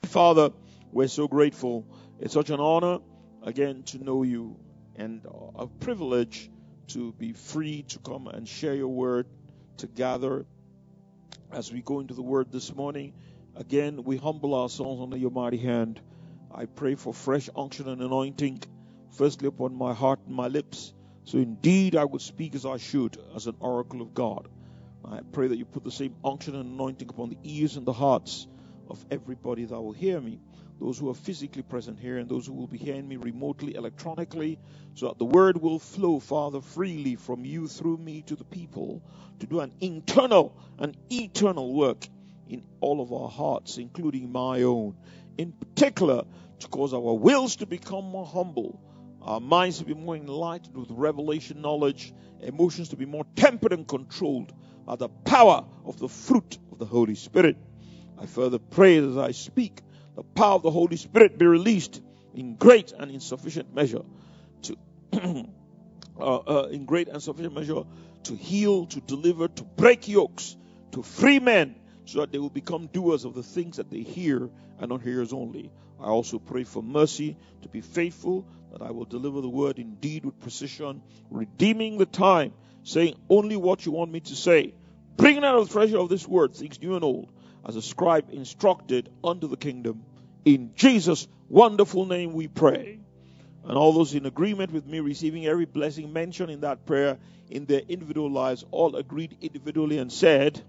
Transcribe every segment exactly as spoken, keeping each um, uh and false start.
Father, we're so grateful. It's such an honor, again, to know you, and a privilege to be free to come and share your word, to gather as we go into the word this morning. Again, we humble ourselves under your mighty hand. I pray for fresh unction and anointing, firstly upon my heart and my lips, so indeed I would speak as I should, as an oracle of God. I pray that you put the same unction and anointing upon the ears and the hearts of everybody that will hear me, those who are physically present here and those who will be hearing me remotely, electronically, so that the word will flow, Father, freely from you through me to the people, to do an internal and eternal work in all of our hearts, including my own. In particular, to cause our wills to become more humble, our minds to be more enlightened with revelation knowledge, emotions to be more tempered and controlled by the power of the fruit of the Holy Spirit. I further pray as I speak, the power of the Holy Spirit be released in great and insufficient measure to uh, uh, in great and sufficient measure to heal, to deliver, to break yokes, to free men, so that they will become doers of the things that they hear and not hearers only. I also pray for mercy to be faithful, that I will deliver the word indeed with precision, redeeming the time, saying only what you want me to say, bringing out of the treasure of this word things new and old, as a scribe instructed unto the kingdom. In Jesus' wonderful name we pray. And all those in agreement with me receiving every blessing mentioned in that prayer in their individual lives, all agreed individually and said,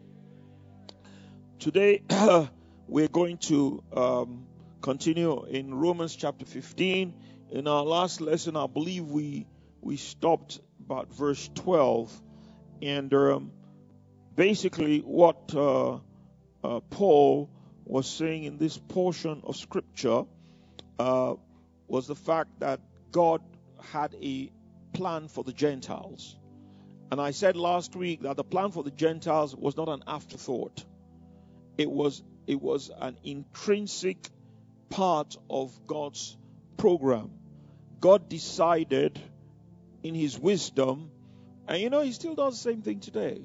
today we're going to um, continue in Romans chapter fifteen. In our last lesson, I believe we we stopped about verse twelve. And um, basically what uh, uh, Paul was saying in this portion of Scripture uh, was the fact that God had a plan for the Gentiles. And I said last week that the plan for the Gentiles was not an afterthought. It was it was an intrinsic part of God's program. God decided in his wisdom, and you know, he still does the same thing today.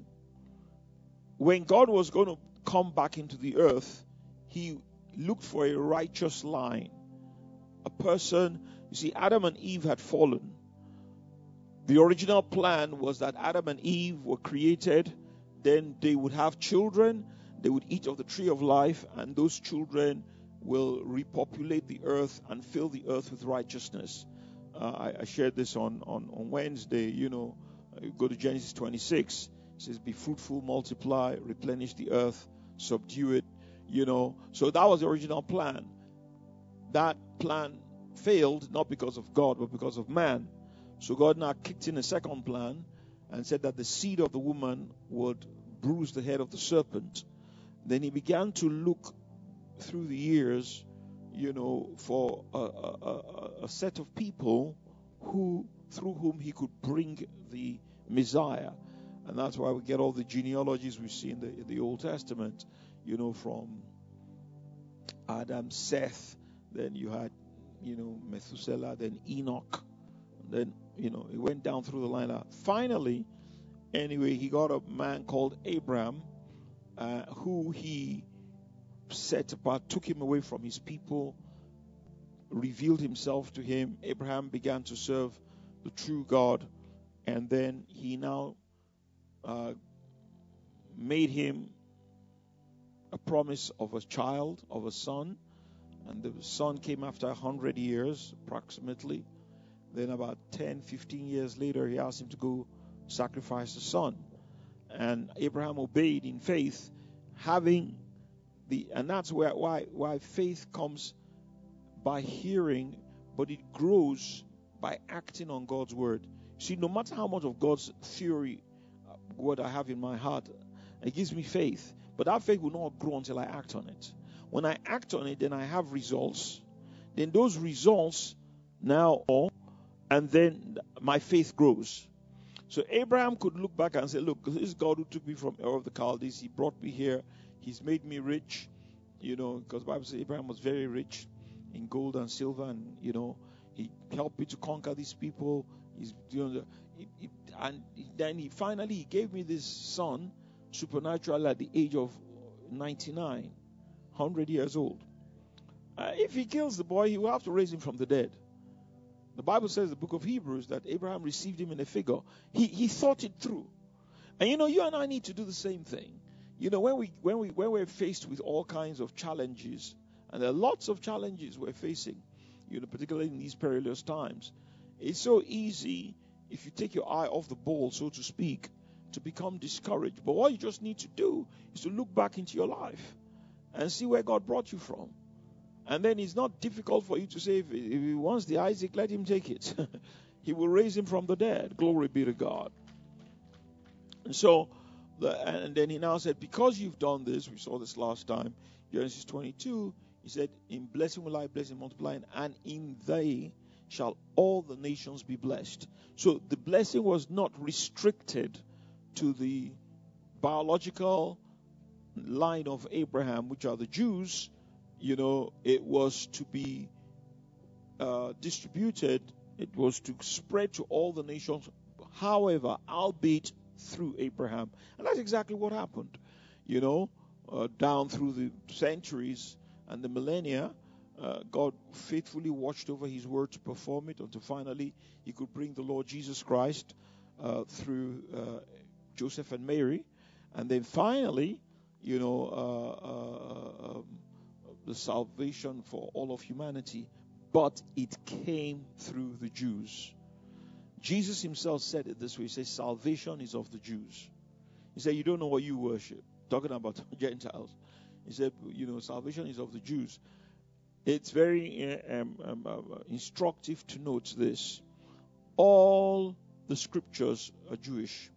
When God was going to come back into the earth, he looked for a righteous line. A person, you see, Adam and Eve had fallen. The original plan was that Adam and Eve were created, then they would have children, they would eat of the tree of life, and those children will repopulate the earth and fill the earth with righteousness. Uh, I, I shared this on, on, on Wednesday. You know, you go to Genesis twenty-six. It says, be fruitful, multiply, replenish the earth, subdue it. You know, so that was the original plan. That plan failed, not because of God, but because of man. So God now kicked in a second plan and said that the seed of the woman would bruise the head of the serpent. Then he began to look through the years, you know, for a, a, a, a set of people who, through whom he could bring the Messiah. And that's why we get all the genealogies we see in the, in the Old Testament, you know, from Adam, Seth, then you had, you know, Methuselah, then Enoch, then, you know, it went down through the line. Finally, anyway, he got a man called Abraham, uh, who he set apart, took him away from his people, revealed himself to him. Abraham began to serve the true God, and then he now uh, made him a promise of a child, of a son, and the son came after one hundred years approximately. Then about ten, fifteen years later, he asked him to go sacrifice the son, and Abraham obeyed in faith, having the, and that's where why why faith comes by hearing, but it grows by acting on God's word. See, no matter how much of God's theory, uh, what I have in my heart, it gives me faith, but that faith will not grow until I act on it. When I act on it, then I have results. Then those results now, and then my faith grows. So Abraham could look back and say, look, this is God who took me from Ur of the Chaldees. He brought me here. He's made me rich, you know, because the Bible says Abraham was very rich in gold and silver, and, you know, he helped me to conquer these people. He's, you know, it, it, and then he finally he gave me this son, supernatural, at the age of ninety-nine, one hundred years old. Uh, if he kills the boy, he will have to raise him from the dead. The Bible says in the book of Hebrews that Abraham received him in a figure. He he thought it through. And you know, you and I need to do the same thing. You know, when we when we when we're faced with all kinds of challenges, and there are lots of challenges we're facing, you know, particularly in these perilous times, it's so easy if you take your eye off the ball, so to speak, to become discouraged. But what you just need to do is to look back into your life and see where God brought you from. And then it's not difficult for you to say, if, if he wants the Isaac, let him take it. He will raise him from the dead. Glory be to God. And so, the, and then he now said, because you've done this, we saw this last time, Genesis twenty-two, he said, in blessing will I bless and multiplying, and in they shall all the nations be blessed. So the blessing was not restricted to the biological line of Abraham, which are the Jews. You know, it was to be uh, distributed. It was to spread to all the nations. However, albeit through Abraham. And that's exactly what happened. You know, uh, down through the centuries and the millennia, uh, God faithfully watched over his word to perform it until finally he could bring the Lord Jesus Christ uh, through uh, Joseph and Mary. And then finally, you know, uh, uh, um, the salvation for all of humanity. But it came through the Jews. Jesus himself said it this way. He says, salvation is of the Jews. He said, you don't know what you worship. Talking about Gentiles. He said, you know, salvation is of the Jews. It's very um, um, uh, instructive to note this. All the scriptures are Jewish.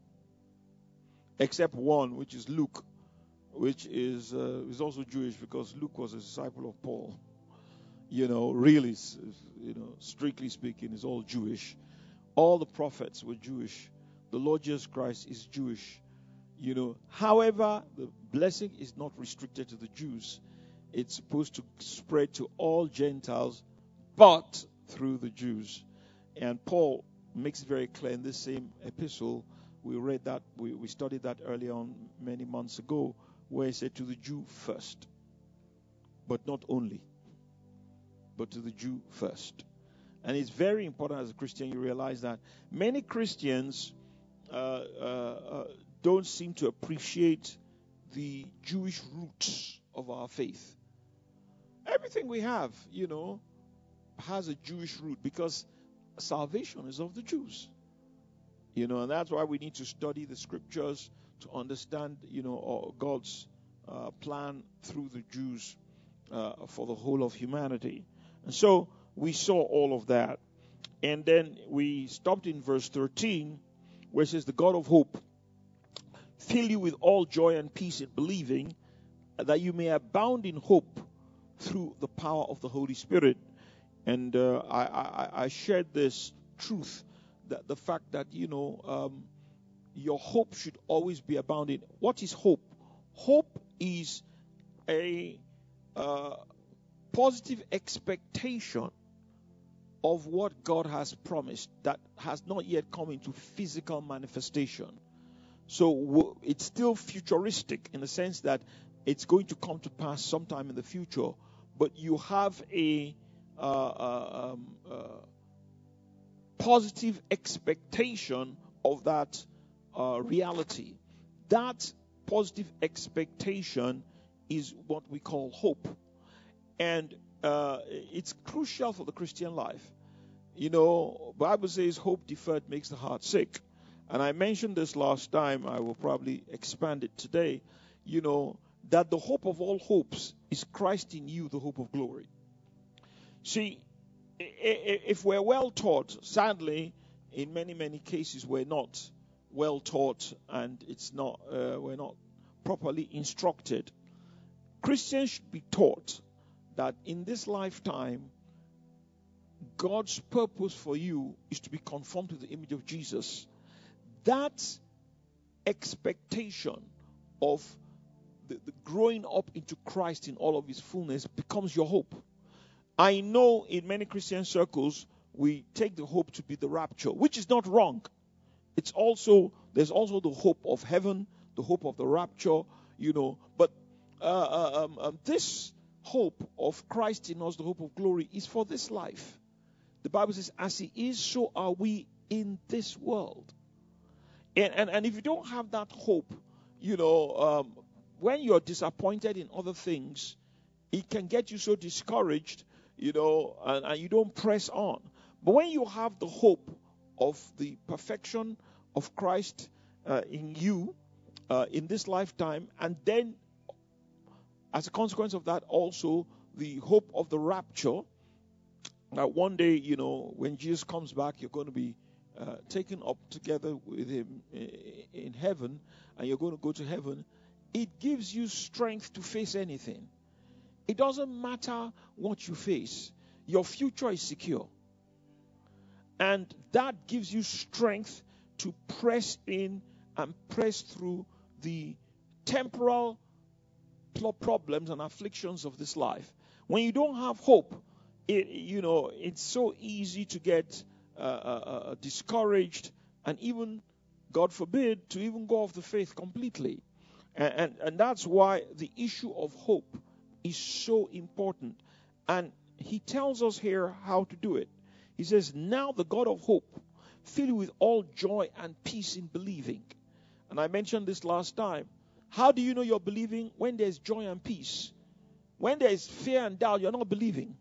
Except one, which is Luke, which is, uh, is also Jewish because Luke was a disciple of Paul. You know, really, you know, strictly speaking, is all Jewish. All the prophets were Jewish. The Lord Jesus Christ is Jewish. You know, however, the blessing is not restricted to the Jews. It's supposed to spread to all Gentiles, but through the Jews. And Paul makes it very clear in this same epistle. We read that, we, we studied that early on many months ago, where he said to the Jew first, but not only, but to the Jew first. And it's very important as a Christian you realize that many Christians uh, uh, uh, don't seem to appreciate the Jewish roots of our faith. Everything we have, you know, has a Jewish root because salvation is of the Jews. You know, and that's why we need to study the scriptures to understand, you know, God's uh, plan through the Jews uh, for the whole of humanity. And so we saw all of that. And then we stopped in verse thirteen, where it says, the God of hope fill you with all joy and peace in believing, that you may abound in hope through the power of the Holy Spirit. And uh, I, I, I shared this truth, that the fact that, you know, um, your hope should always be abounding. What is hope? Hope is a uh, positive expectation of what God has promised that has not yet come into physical manifestation. So w- it's still futuristic in the sense that it's going to come to pass sometime in the future, but you have a uh, uh, um, uh, positive expectation of that uh, reality. That positive expectation is what we call hope. And uh, it's crucial for the Christian life. You know, Bible says hope deferred makes the heart sick. And I mentioned this last time. I will probably expand it today. You know, that the hope of all hopes is Christ in you, the hope of glory. See, if we're well taught, sadly, in many, many cases, we're not well taught and it's not, uh, we're not properly instructed. Christians should be taught that in this lifetime, God's purpose for you is to be conformed to the image of Jesus. That expectation of the, the growing up into Christ in all of his fullness becomes your hope. I know in many Christian circles, we take the hope to be the rapture, which is not wrong. It's also, there's also the hope of heaven, the hope of the rapture, you know. But uh, um, um, this hope of Christ in us, the hope of glory, is for this life. The Bible says, as he is, so are we in this world. And, and, and if you don't have that hope, you know, um, when you're disappointed in other things, it can get you so discouraged, you know, and, and you don't press on. But when you have the hope of the perfection of Christ uh, in you uh, in this lifetime, and then as a consequence of that, also the hope of the rapture, that one day, you know, when Jesus comes back, you're going to be uh, taken up together with him in heaven, and you're going to go to heaven. It gives you strength to face anything. It doesn't matter what you face. Your future is secure. And that gives you strength to press in and press through the temporal problems and afflictions of this life. When you don't have hope, it, you know, it's so easy to get uh, uh, discouraged and even, God forbid, to even go off the faith completely. And, and, and that's why the issue of hope is so important. And he tells us here how to do it. He says, now the God of hope, fill you with all joy and peace in believing. And I mentioned this last time. How do you know you're believing? When there's joy and peace. When there's fear and doubt, you're not believing.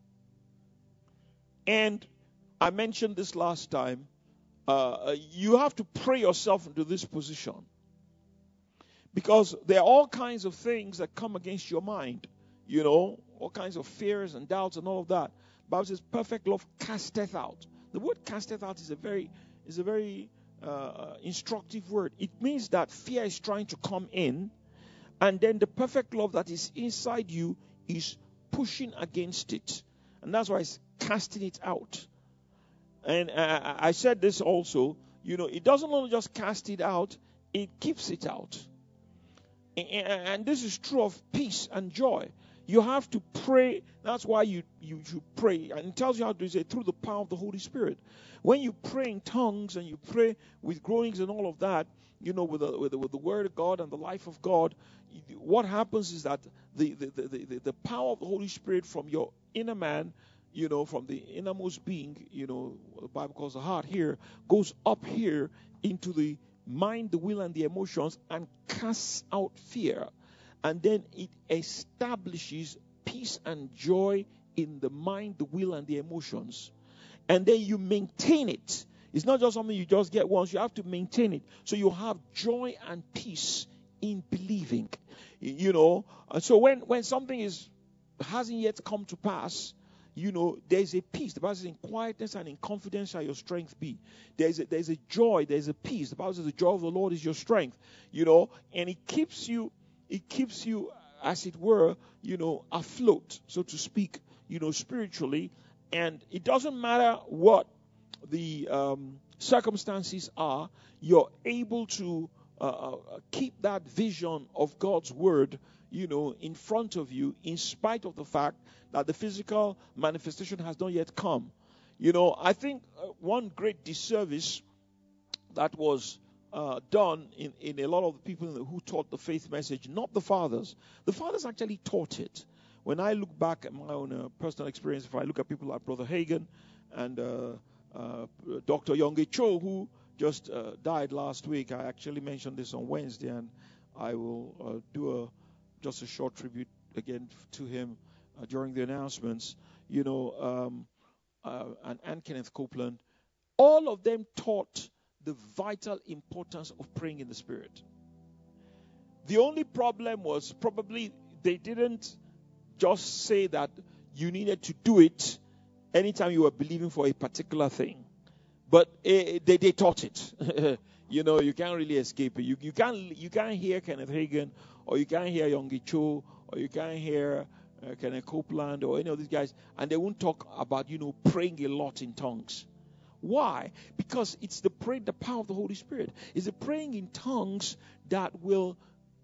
And I mentioned this last time. Uh, you have to pray yourself into this position. Because there are all kinds of things that come against your mind. You know, all kinds of fears and doubts and all of that. The Bible says, perfect love casteth out. The word casteth out is a very, is a very uh, instructive word. It means that fear is trying to come in. And then the perfect love that is inside you is pushing against it. And that's why it's casting it out. And uh, I said this also, you know, it doesn't only just cast it out, it keeps it out. And, and this is true of peace and joy. You have to pray. That's why you, you should pray. And it tells you how to do it through the power of the Holy Spirit. When you pray in tongues and you pray with groanings and all of that, you know, with the, with the, with the Word of God and the life of God, what happens is that the, the, the, the, the power of the Holy Spirit from your inner man, you know, from the innermost being, you know, the Bible calls the heart here, goes up here into the mind, the will, and the emotions and casts out fear. And then it establishes peace and joy in the mind, the will, and the emotions. And then you maintain it. It's not just something you just get once. You have to maintain it. So you have joy and peace in believing. You know, and so when, when something is hasn't yet come to pass, you know, there's a peace. The Bible says, in quietness and in confidence shall your strength be. There's a, there's a joy, there's a peace. The Bible says the joy of the Lord is your strength. You know, and it keeps you, it keeps you, as it were, you know, afloat, so to speak, you know, spiritually. And it doesn't matter what the um, circumstances are, you're able to uh, uh, keep that vision of God's word, you know, in front of you, in spite of the fact that the physical manifestation has not yet come. You know, I think uh, one great disservice that was uh, done in, in a lot of the people who taught the faith message, not the fathers. The fathers actually taught it. When I look back at my own uh, personal experience, if I look at people like Brother Hagin and uh, uh, Doctor Yonggi Cho, who just uh, died last week, I actually mentioned this on Wednesday, and I will uh, do a just a short tribute again to him uh, during the announcements. You know, um, uh, and, and Kenneth Copeland, all of them taught the vital importance of praying in the Spirit. The only problem was probably they didn't just say that you needed to do it anytime you were believing for a particular thing. But uh, they, they taught it. You know, you can't really escape it. You, you, can't, you can't hear Kenneth Hagin, or you can't hear Yonggi Cho, or you can't hear uh, Kenneth Copeland, or any of these guys, and they won't talk about, you know, praying a lot in tongues. Why? Because it's the pray, the power of the Holy Spirit. It's the praying in tongues that will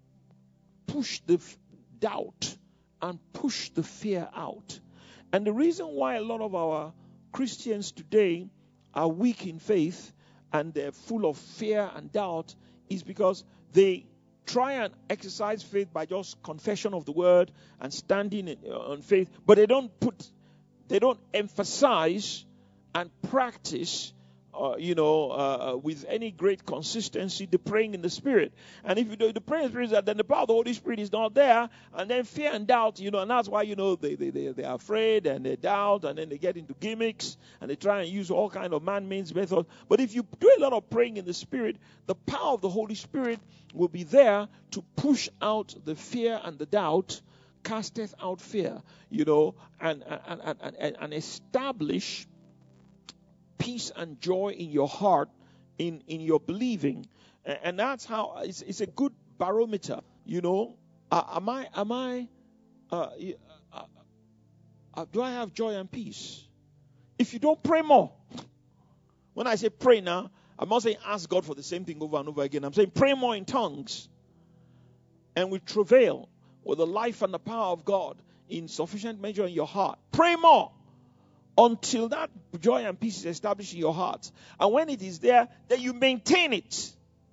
push the f- doubt and push the fear out. And the reason why a lot of our Christians today are weak in faith and they're full of fear and doubt is because they try and exercise faith by just confession of the word and standing in, uh, on faith, but they don't put, they don't emphasize and practice, uh, you know, uh, with any great consistency, the praying in the Spirit. And if you do the praying in the Spirit, then the power of the Holy Spirit is not there, and then fear and doubt, you know, and that's why, you know, they, they, they, they're afraid and they doubt, and then they get into gimmicks, and they try and use all kind of man-made methods. But if you do a lot of praying in the Spirit, the power of the Holy Spirit will be there to push out the fear and the doubt, casteth out fear, you know, and, and, and, and, and establish peace and joy in your heart, in, in your believing. And, and that's how it's, it's a good barometer, you know. Uh, am I, am I, uh, uh, uh, do I have joy and peace? If you don't pray more. When I say pray now, I'm not saying ask God for the same thing over and over again. I'm saying pray more in tongues and with travail, with the life and the power of God in sufficient measure in your heart. Pray more until that joy and peace is established in your heart. And when it is there, then you maintain it.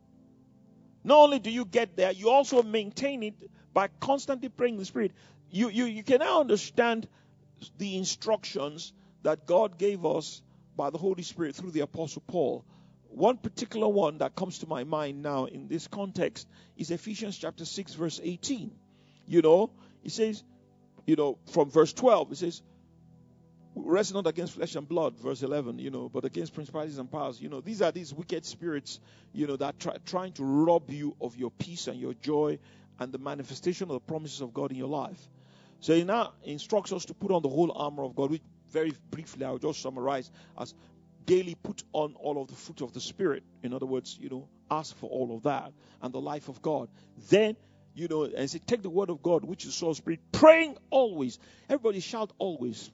Not only do you get there, you also maintain it by constantly praying in the Spirit. You, you, you can now understand the instructions that God gave us by the Holy Spirit through the Apostle Paul. One particular one that comes to my mind now in this context is Ephesians chapter six, verse eighteen. You know, it says, you know, from verse twelve, it says, wrestle not against flesh and blood, verse eleven, you know, but against principalities and powers. You know, these are these wicked spirits, you know, that try trying to rob you of your peace and your joy and the manifestation of the promises of God in your life. So he now instructs us to put on the whole armor of God, which very briefly I'll just summarize as daily put on all of the fruit of the Spirit. In other words, you know, ask for all of that and the life of God. Then, you know, and say, take the word of God, which is soul spirit, praying always. Everybody shout always.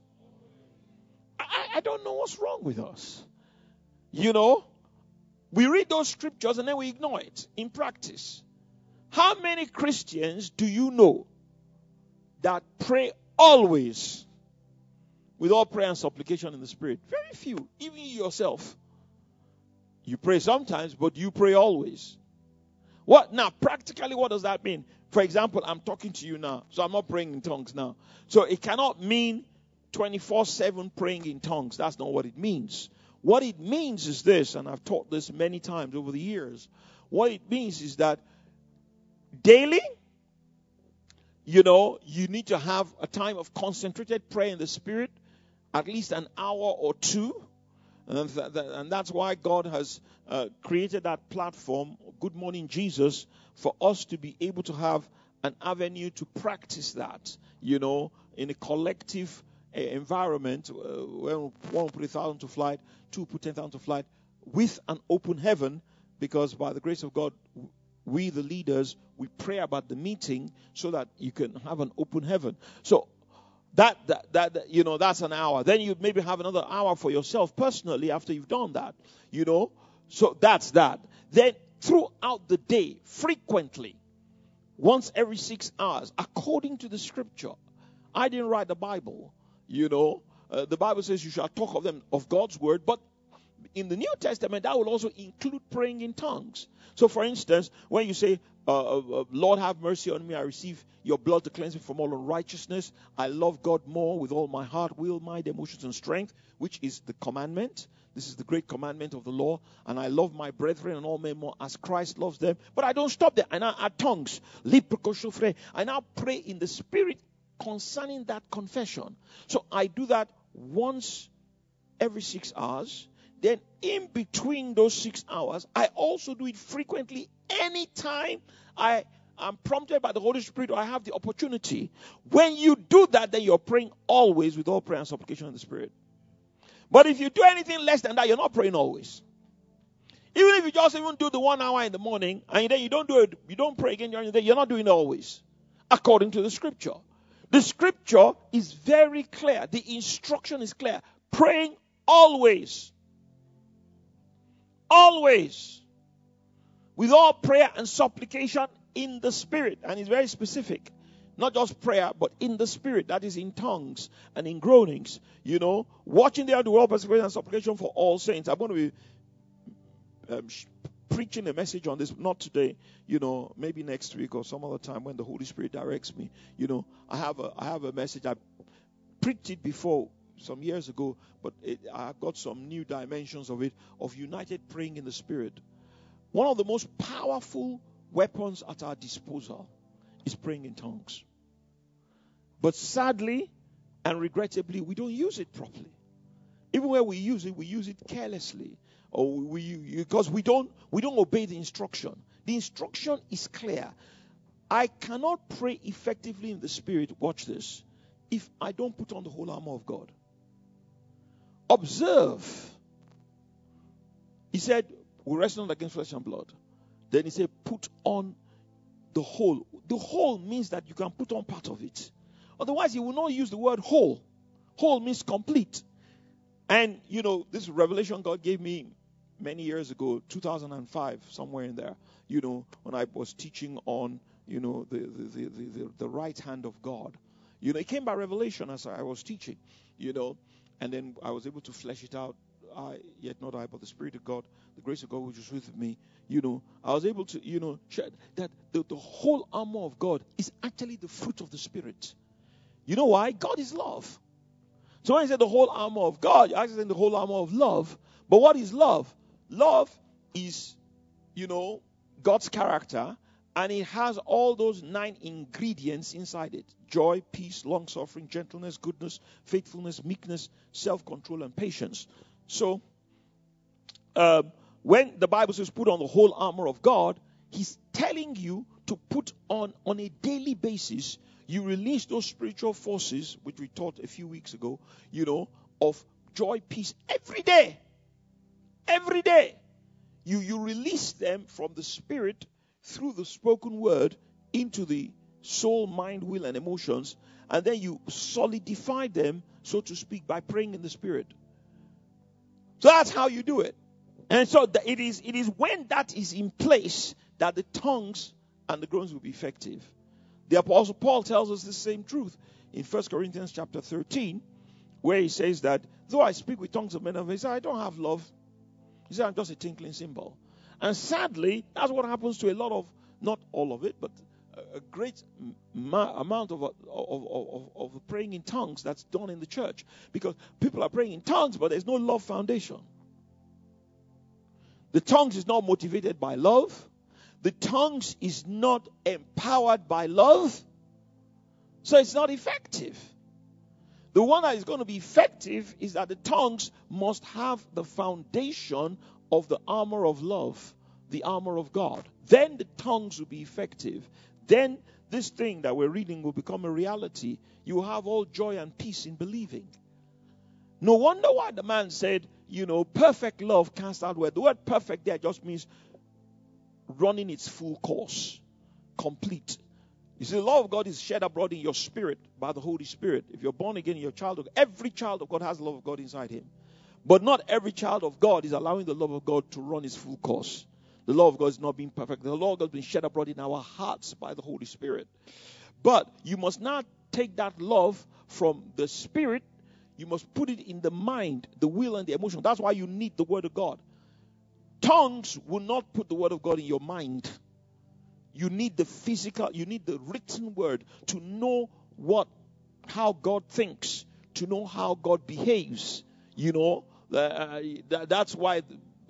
I, I don't know what's wrong with us. You know, we read those scriptures and then we ignore it in practice. How many Christians do you know that pray always with all prayer and supplication in the Spirit? Very few. Even you yourself. You pray sometimes, but you pray always. What now? Practically, what does that mean? For example, I'm talking to you now, so I'm not praying in tongues now. So it cannot mean twenty-four seven praying in tongues. That's not what it means. What it means is this, and I've taught this many times over the years. What it means is that daily, you know, you need to have a time of concentrated prayer in the Spirit, at least an hour or two. And, th- th- and that's why God has uh, created that platform, Good Morning Jesus, for us to be able to have an avenue to practice that, you know, in a collective uh, environment, uh, where one put a thousand to flight, two put ten thousand to flight, with an open heaven, because by the grace of God, we, the leaders, we pray about the meeting so that you can have an open heaven. So that, that, that, you know, that's an hour. Then you maybe have another hour for yourself personally after you've done that, you know. So that's that. Then throughout the day, frequently, once every six hours, according to the scripture. I didn't write the Bible, you know. Uh, the Bible says you shall talk of them, of God's word, but in the New Testament, that will also include praying in tongues. So, for instance, when you say, uh, uh, Lord, have mercy on me, I receive your blood to cleanse me from all unrighteousness. I love God more with all my heart, will, mind, emotions, and strength, which is the commandment. This is the great commandment of the law. And I love my brethren and all men more as Christ loves them. But I don't stop there. I now add tongues. I now pray in the Spirit concerning that confession. So I do that once every six hours. Then in between those six hours, I also do it frequently anytime I am prompted by the Holy Spirit or I have the opportunity. When you do that, then you're praying always with all prayer and supplication in the Spirit. But if you do anything less than that, you're not praying always. Even if you just even do the one hour in the morning and then you don't do it, you don't pray again during the day, you're not doing it always, according to the scripture. The scripture is very clear. The instruction is clear. Praying always. Always. With all prayer and supplication in the Spirit. And it's very specific. Not just prayer, but in the Spirit. That is in tongues and in groanings. You know, watching there the word perseverance and supplication for all saints. I'm going to be um, preaching a message on this, not today, you know, maybe next week or some other time when the Holy Spirit directs me. You know, I have a I have a message. I preached it before some years ago, but it, I've got some new dimensions of it, of united praying in the Spirit. One of the most powerful weapons at our disposal is praying in tongues. But sadly and regrettably, we don't use it properly. Even where we use it, we use it carelessly, or we because we don't we don't obey the instruction. The instruction is clear. I cannot pray effectively in the Spirit, watch this, if I don't put on the whole armor of God. Observe. He said, we wrestle not against flesh and blood. Then he said, put on the whole. The whole means that you can put on part of it. Otherwise, he will not use the word whole. Whole means complete. And, you know, this revelation God gave me many years ago, two thousand five, somewhere in there, you know, when I was teaching on, you know, the, the, the, the, the right hand of God. You know, it came by revelation as I was teaching, you know, and then I was able to flesh it out. I, yet not I, but the Spirit of God, the grace of God which was with me, you know, I was able to, you know, share that the, the whole armor of God is actually the fruit of the Spirit. You know why? God is love. So when I said the whole armor of God, you're actually saying the whole armor of love. But what is love? Love is, you know, God's character, and it has all those nine ingredients inside it. Joy, peace, long-suffering, gentleness, goodness, faithfulness, meekness, self-control, and patience. So, uh, when the Bible says put on the whole armor of God, he's telling you to put on, on a daily basis, you release those spiritual forces, which we taught a few weeks ago, you know, of joy, peace, every day. Every day. You, you release them from the Spirit through the spoken word into the soul, mind, will, and emotions, and then you solidify them, so to speak, by praying in the Spirit. So that's how you do it. And so the, it is it is when that is in place that the tongues and the groans will be effective. The Apostle Paul tells us the same truth in First Corinthians chapter thirteen, where he says that, though I speak with tongues of men, he said, I don't have love. He said, I'm just a tinkling cymbal. And sadly, that's what happens to a lot of, not all of it, but a great ma- amount of, of, of, of, of praying in tongues that's done in the church. Because people are praying in tongues, but there's no love foundation. The tongues is not motivated by love. The tongues is not empowered by love. So it's not effective. The one that is going to be effective is that the tongues must have the foundation of the armor of love, the armor of God. Then the tongues will be effective. Then this thing that we're reading will become a reality. You will have all joy and peace in believing. No wonder why the man said, you know, perfect love casts out word. The word perfect there just means running its full course, complete. You see, the love of God is shed abroad in your spirit by the Holy Spirit. If you're born again, you're a child of God. Every child of God has the love of God inside him. But not every child of God is allowing the love of God to run its full course. The love of God is not being perfect. The love of God has been shed abroad in our hearts by the Holy Spirit. But you must not take that love from the Spirit. You must put it in the mind, the will, and the emotion. That's why you need the Word of God. Tongues will not put the Word of God in your mind. You need the physical, you need the written Word to know what, how God thinks, to know how God behaves. You know, uh, that, that's why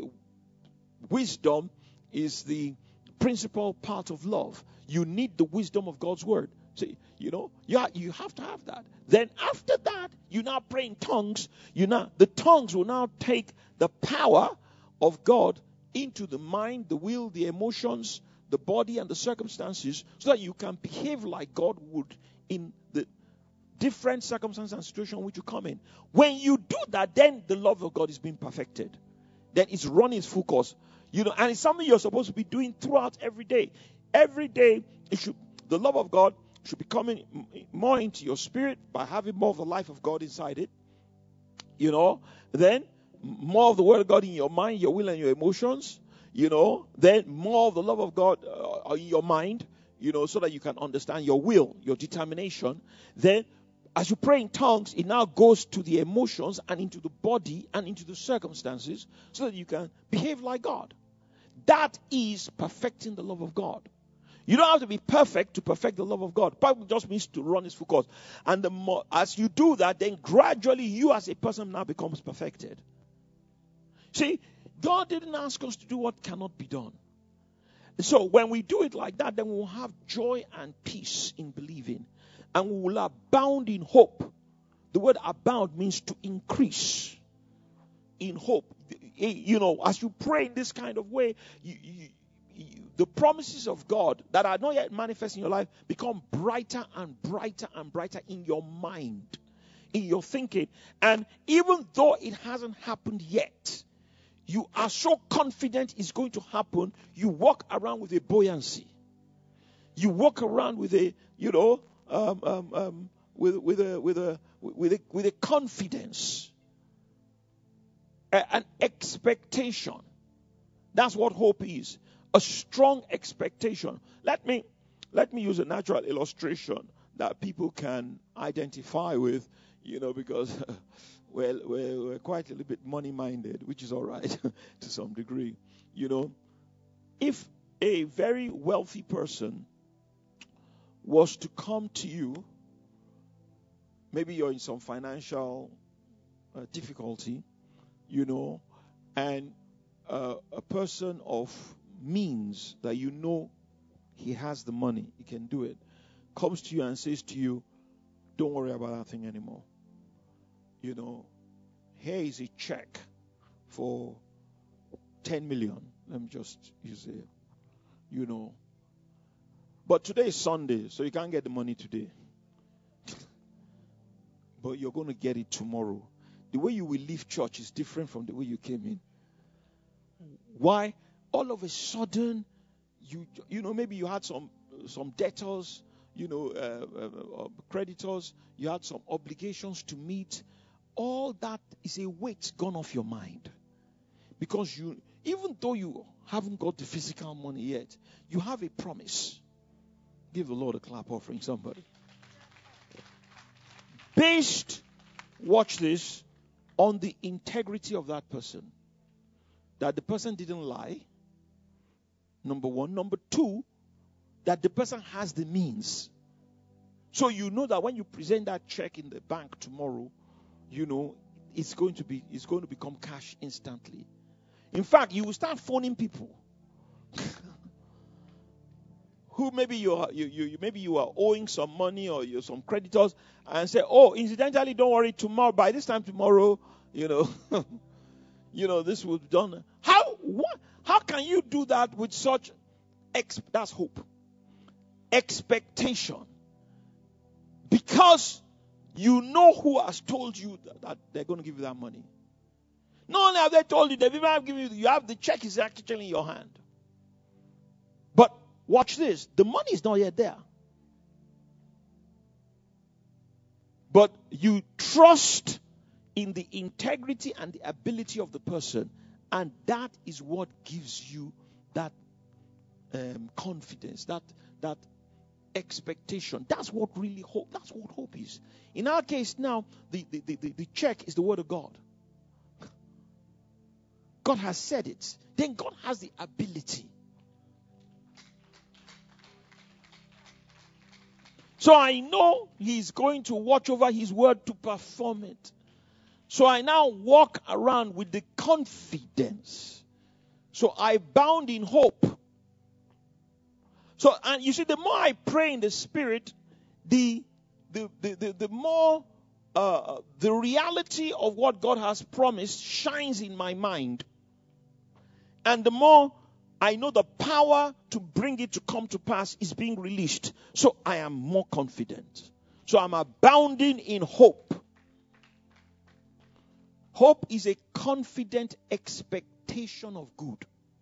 wisdom is the principal part of love. You need the wisdom of God's Word. See, you know, you, ha- you have to have that. Then after that, you now pray in tongues. You now, the tongues will now take the power of God into the mind, the will, the emotions, the body, and the circumstances, so that you can behave like God would in the different circumstances and situations in which you come in. When you do that, then the love of God is being perfected. Then it's running its full course. You know, and it's something you're supposed to be doing throughout every day. Every day, it should, the love of God should be coming more into your spirit by having more of the life of God inside it. You know, then more of the Word of God in your mind, your will, and your emotions. You know, then more of the love of God uh, in your mind, you know, so that you can understand your will, your determination. Then, as you pray in tongues, it now goes to the emotions and into the body and into the circumstances so that you can behave like God. That is perfecting the love of God. You don't have to be perfect to perfect the love of God. Perfect just means to run its full course. And the more, as you do that, then gradually you as a person now becomes perfected. See, God didn't ask us to do what cannot be done. So when we do it like that, then we will have joy and peace in believing. And we will abound in hope. The word abound means to increase in hope. You know, as you pray in this kind of way, you, you, you, the promises of God that are not yet manifest in your life become brighter and brighter and brighter in your mind, in your thinking. And even though it hasn't happened yet, you are so confident it's going to happen, you walk around with a buoyancy. You walk around with a, you know, um, um, um, with, with a, with a, with a, with a confidence, a, an expectation. That's what hope is. A strong expectation. Let me, let me use a natural illustration that people can identify with, you know, because well, we're, we're quite a little bit money-minded, which is all right to some degree. You know, if a very wealthy person was to come to you, maybe you're in some financial uh, difficulty, you know, and uh, a person of means that you know he has the money, he can do it, comes to you and says to you, don't worry about that thing anymore. You know, here is a check for ten million. Let me just use it. You know. But today is Sunday, so you can't get the money today. But you're going to get it tomorrow. The way you will leave church is different from the way you came in. Why? All of a sudden, you you know, maybe you had some some debtors, you know, uh, uh, uh, creditors, you had some obligations to meet. All that is a weight gone off your mind. Because you, even though you haven't got the physical money yet, you have a promise. Give the Lord a clap offering, somebody. Based, watch this, on the integrity of that person. That the person didn't lie. Number one. Number two, that the person has the means. So you know that when you present that check in the bank tomorrow, you know, it's going to be, it's going to become cash instantly. In fact, you will start phoning people who maybe you are, you, you maybe you are owing some money or you're some creditors, and say, oh, incidentally, don't worry, tomorrow, by this time tomorrow, you know, you know, this will be done. How, what, how can you do that with such, ex- that's hope, expectation, because you know who has told you that, that they're going to give you that money. Not only have they told you, they've even given you, you have the check is actually in your hand. But watch this, the money is not yet there. But you trust in the integrity and the ability of the person, and that is what gives you that um, confidence, that that expectation. That's what really hope. That's what hope is. In our case now, the, the, the, the check is the word of God. God has said it. Then God has the ability. So I know He's going to watch over His word to perform it. So I now walk around with the confidence. So I bound in hope. So, and you see, the more I pray in the Spirit, the the the the, the more uh, the reality of what God has promised shines in my mind, and the more I know the power to bring it to come to pass is being released. So I am more confident. So I'm abounding in hope. Hope is a confident expectation of good.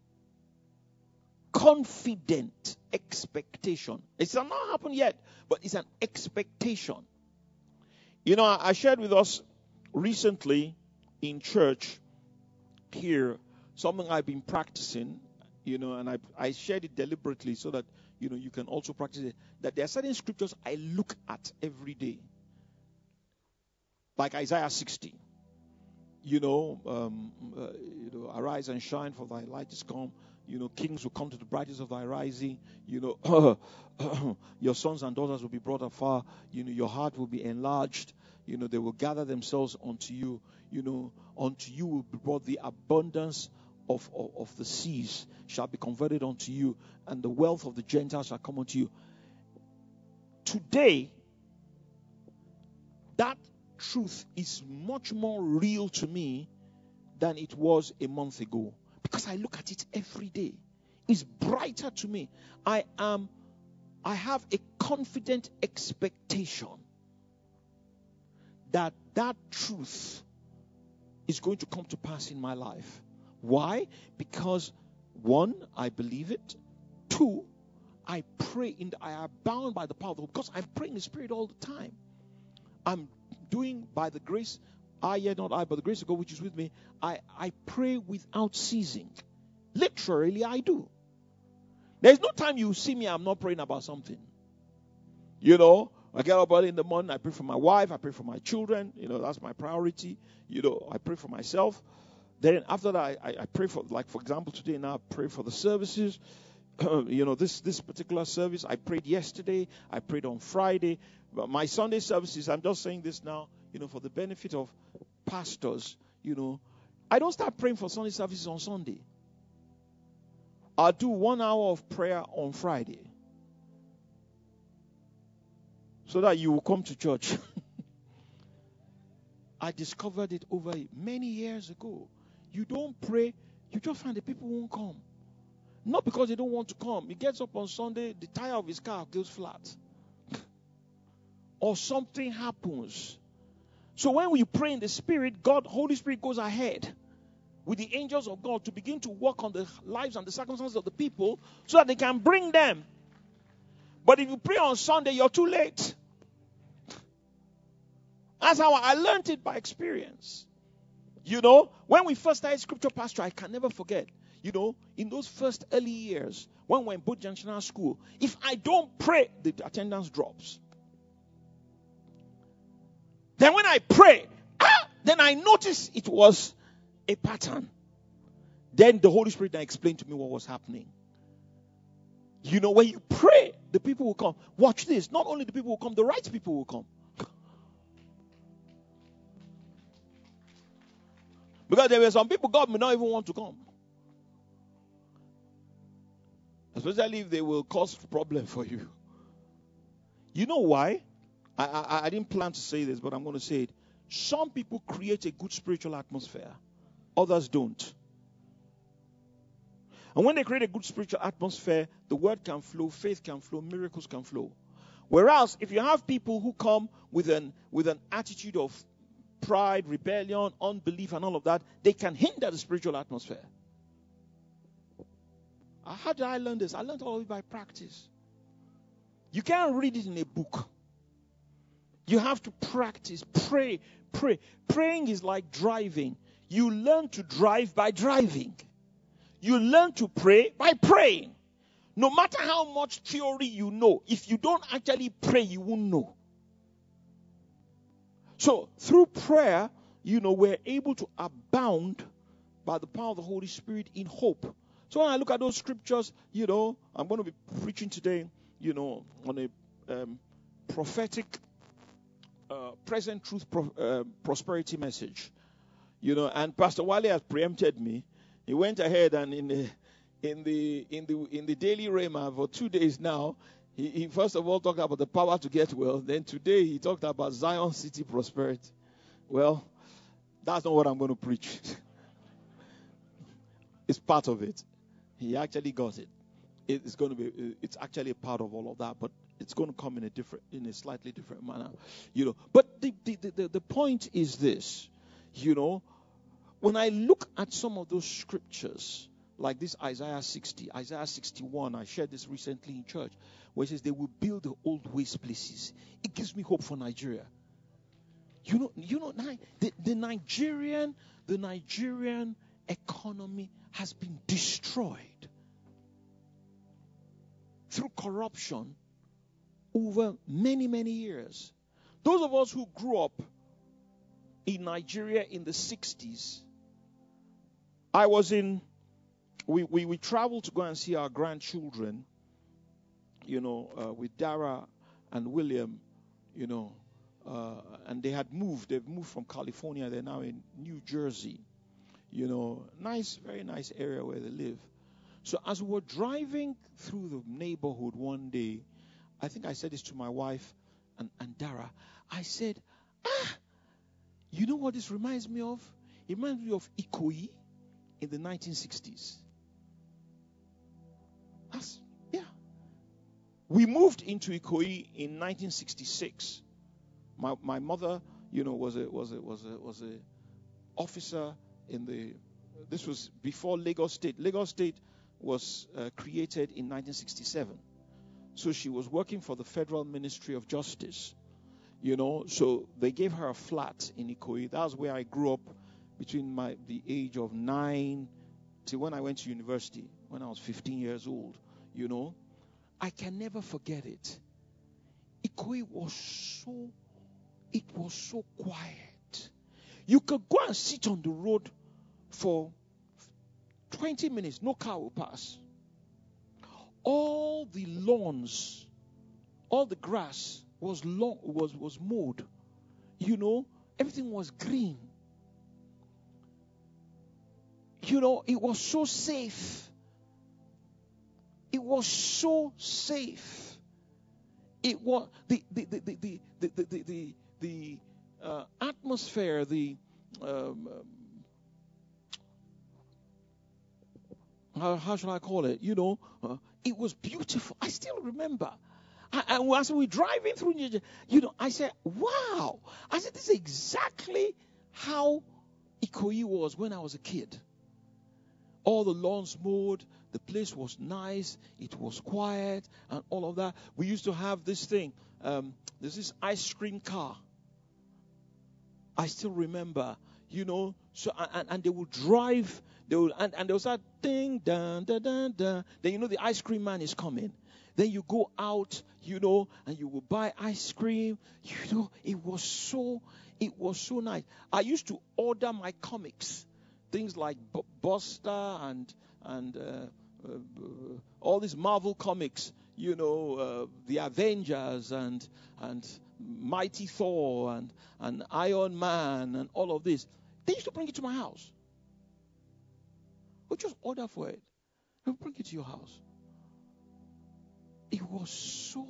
Confident expectation. It's not happened yet, but it's an expectation. You know, I shared with us recently in church here something I've been practicing, you know, and I I shared it deliberately so that, you know, you can also practice it. That there are certain scriptures I look at every day. Like Isaiah sixty. You know, um, uh, you know, arise and shine, for thy light is come. You know, kings will come to the brightness of thy rising. You know, your sons and daughters will be brought afar. You know, your heart will be enlarged. You know, they will gather themselves unto you. You know, unto you will be brought the abundance of, of, of the seas shall be converted unto you, and the wealth of the Gentiles shall come unto you. Today, that truth is much more real to me than it was a month ago. Because I look at it every day. It's brighter to me. I am, I have a confident expectation that that truth is going to come to pass in my life. Why? Because one, I believe it. Two, I pray in the, I am bound by the power of the Holy, because I'm praying in the Spirit all the time. I'm doing by the grace, I yet not I, but the grace of God which is with me. I, I pray without ceasing. Literally, I do. There's no time you see me, I'm not praying about something. You know, I get up early in the morning, I pray for my wife, I pray for my children. You know, that's my priority. You know, I pray for myself. Then after that, I, I, I pray for, like, for example, today now, I pray for the services. You know, this, this particular service, I prayed yesterday, I prayed on Friday. But my Sunday services, I'm just saying this now, you know, for the benefit of pastors, you know, I don't start praying for Sunday services on Sunday. I'll do one hour of prayer on Friday, so that you will come to church. I discovered it over many years ago. You don't pray, you just find the people won't come. Not because they don't want to come. He gets up on Sunday, the tire of his car goes flat. Or something happens. So when we pray in the Spirit, God, Holy Spirit goes ahead with the angels of God to begin to work on the lives and the circumstances of the people so that they can bring them. But if you pray on Sunday, you're too late. That's how I learned it by experience. You know, when we first started Scripture Pastor, I can never forget. You know, in those first early years, when we're in Boot Junctional School, if I don't pray, the attendance drops. Then when I pray, ah, then I noticed it was a pattern. Then the Holy Spirit then explained to me what was happening. You know, when you pray, the people will come. Watch this. Not only the people will come, the right people will come. Because there were some people God may not even want to come. Especially if they will cause problem for you. You know why? I, I, I didn't plan to say this, but I'm going to say it. Some people create a good spiritual atmosphere. Others don't. And when they create a good spiritual atmosphere, the word can flow, faith can flow, miracles can flow. Whereas, if you have people who come with an, with an attitude of pride, rebellion, unbelief, and all of that, they can hinder the spiritual atmosphere. How did I learn this? I learned all of it by practice. You can't read it in a book. You have to practice. Pray. Pray. Praying is like driving. You learn to drive by driving. You learn to pray by praying. No matter how much theory you know, if you don't actually pray, you won't know. So, through prayer, you know, we're able to abound by the power of the Holy Spirit in hope. So when I look at those scriptures, you know, I'm going to be preaching today, you know, on a um, prophetic, uh, present truth pro- uh, prosperity message. You know, and Pastor Wale has preempted me. He went ahead and in the in the in the in the daily Rhema for two days now, he, he first of all talked about the power to get well. Then today he talked about Zion City prosperity. Well, that's not what I'm going to preach. It's part of it. He actually got it. It's going to be. It's actually a part of all of that, but it's going to come in a different, in a slightly different manner, you know. But the the the, the point is this, you know, when I look at some of those scriptures, like this Isaiah sixty, Isaiah sixty-one, I shared this recently in church, where it says they will build the old waste places. It gives me hope for Nigeria. You know, you know, the, the Nigerian, the Nigerian economy has been destroyed through corruption over many, many years. Those of us who grew up in Nigeria in the sixties, I was in we, we, we traveled to go and see our grandchildren, you know, uh, with Dara and William, you know, uh, and they had moved. They've moved from California. They're now in New Jersey, you know, nice, very nice area where they live. So as we were driving through the neighborhood one day, I think I said this to my wife and, and Dara. I said, ah, you know what this reminds me of? It reminds me of Ikoyi in the nineteen sixties. That's, yeah. We moved into Ikoyi in nineteen sixty-six. My my mother, you know, was a was a was a was a officer in the. This was before Lagos State. Lagos State was uh, created in nineteen sixty-seven. So she was working for the Federal Ministry of Justice. You know, so they gave her a flat in Ikoyi. That's where I grew up between my the age of nine till when I went to university, when I was fifteen years old. You know, I can never forget it. Ikoyi was so, it was so quiet. You could go and sit on the road for twenty minutes, no car will pass. All the lawns, all the grass was long, was was mowed. You know, everything was green. You know, it was so safe. It was so safe. It was the the the the the the the, the, the uh, atmosphere, the um, how, how should I call it? You know, uh, it was beautiful. I still remember. And as we were driving through New Jersey, you know, I said, wow. I said, this is exactly how Ikoyi was when I was a kid. All the lawns mowed, the place was nice, it was quiet, and all of that. We used to have this thing. Um, there's this ice cream car. I still remember, you know, so and, and they would drive, they would, and, and there was that ding, dun, dun, dun, dun. Then, you know, the ice cream man is coming. Then you go out, you know, and you will buy ice cream. You know, it was so, it was so nice. I used to order my comics, things like B- Buster and and uh, uh, all these Marvel comics, you know, uh, the Avengers and and Mighty Thor and and Iron Man and all of this. They used to bring it to my house. Or just order for it. They'll bring it to your house. It was so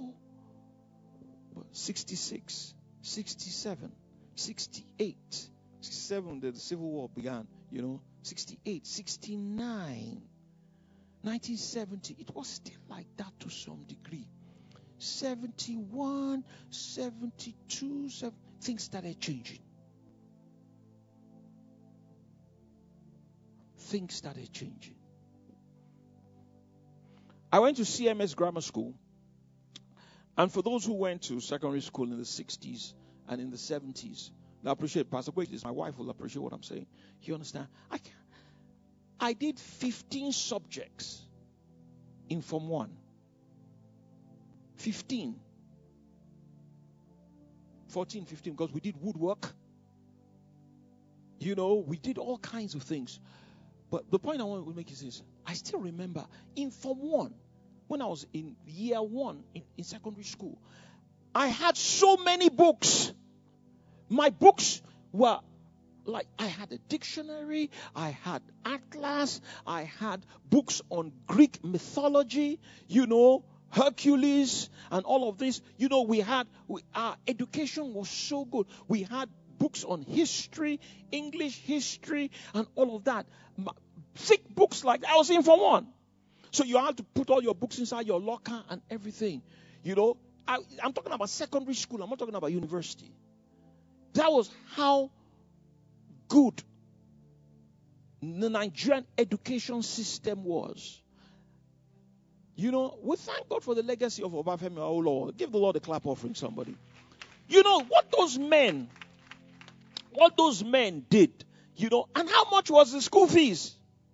sixty-six, sixty-seven, sixty-eight, sixty-seven, the Civil War began, you know, sixty-eight, sixty-nine, nineteen seventy. It was still like that to some degree. seventy-one, seventy-two, seventy, things started changing. Things started changing. I went to C M S Grammar School. And for those who went to secondary school in the sixties and in the seventies, I appreciate Pastor Quakes. My wife will appreciate what I'm saying. You understand? I can, I did fifteen subjects in Form one. fifteen. fourteen, fifteen, because we did woodwork. You know, we did all kinds of things. But the point I want to make is this. I still remember in Form one, when I was in year one in, in secondary school, I had so many books. My books were like, I had a dictionary, I had atlas, I had books on Greek mythology, you know, Hercules and all of this. You know, we had, we, our education was so good. We had books on history, English history, and all of that. Thick books like that. I was in for one. So you had to put all your books inside your locker and everything. You know, I, I'm talking about secondary school. I'm not talking about university. That was how good the Nigerian education system was. You know, we thank God for the legacy of Obafemi Awolowo. Give the Lord a clap offering, somebody. You know, what those men, what those men did, you know, and how much was the school fees?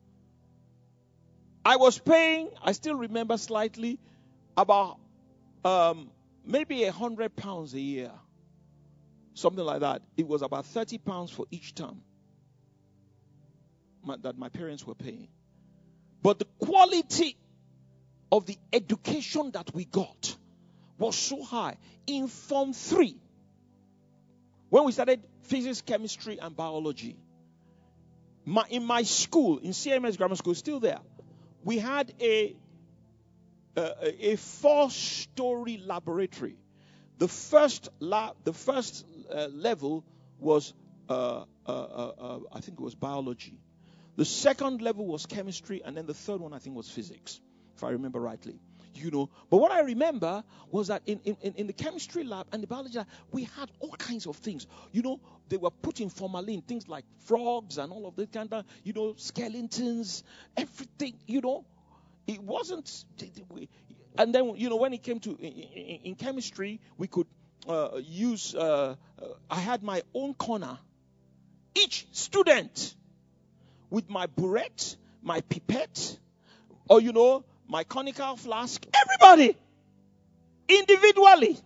I was paying, I still remember slightly, about um, maybe a hundred pounds a year. Something like that. It was about thirty pounds for each term my, that my parents were paying. But the quality of the education that we got was so high. In Form three, when we started physics, chemistry, and biology, my, in my school, in C M S Grammar School, still there, we had a, a, a four-story laboratory. The first lab, the first uh, level was, uh, uh, uh, uh, I think it was biology. The second level was chemistry, and then the third one, I think, was physics, if I remember rightly. You know, but what I remember was that in, in, in the chemistry lab and the biology lab, we had all kinds of things. You know, they were putting formalin, things like frogs and all of that kind of, you know, skeletons, everything, you know. It wasn't, and then, you know, when it came to, in, in, in chemistry, we could uh, use, uh, uh, I had my own corner. Each student with my burette, my pipette, or, you know, my conical flask, everybody, individually.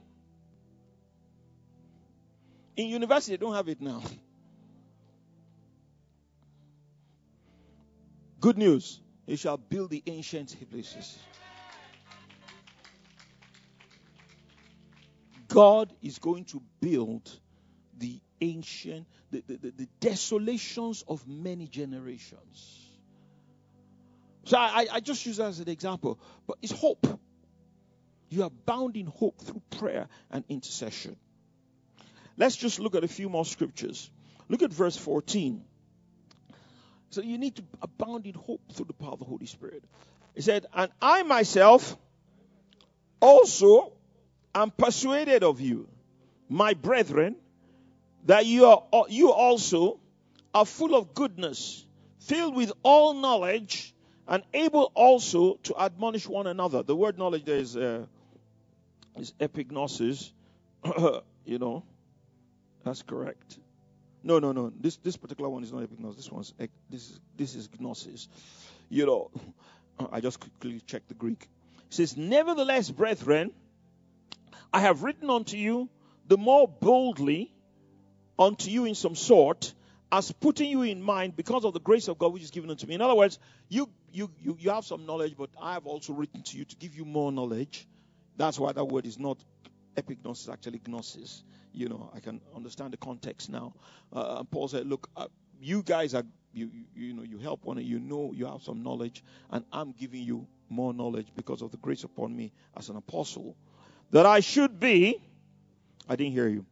In university, they don't have it now. Good news, you shall build the ancient places. God is going to build the ancient, the, the, the, the desolations of many generations. So I, I just use that as an example. But it's hope. You are bound in hope through prayer and intercession. Let's just look at a few more scriptures. Look at verse fourteen. So you need to abound in hope through the power of the Holy Spirit. He said, and I myself also am persuaded of you, my brethren, that you are you also are full of goodness, filled with all knowledge, and able also to admonish one another. The word knowledge there is, uh, is epignosis. You know, that's correct. No, no, no. This this particular one is not epignosis. This one's this is this is gnosis. You know, I just quickly checked the Greek. It says, nevertheless, brethren, I have written unto you the more boldly unto you in some sort, as putting you in mind because of the grace of God which is given unto me. In other words, you you you, you have some knowledge, but I have also written to you to give you more knowledge. That's why that word is not epignosis, actually gnosis. You know, I can understand the context now. Uh, and Paul said, look, uh, you guys are, you, you you know, you help one, you know, you have some knowledge, and I'm giving you more knowledge because of the grace upon me as an apostle, that I should be, I didn't hear you,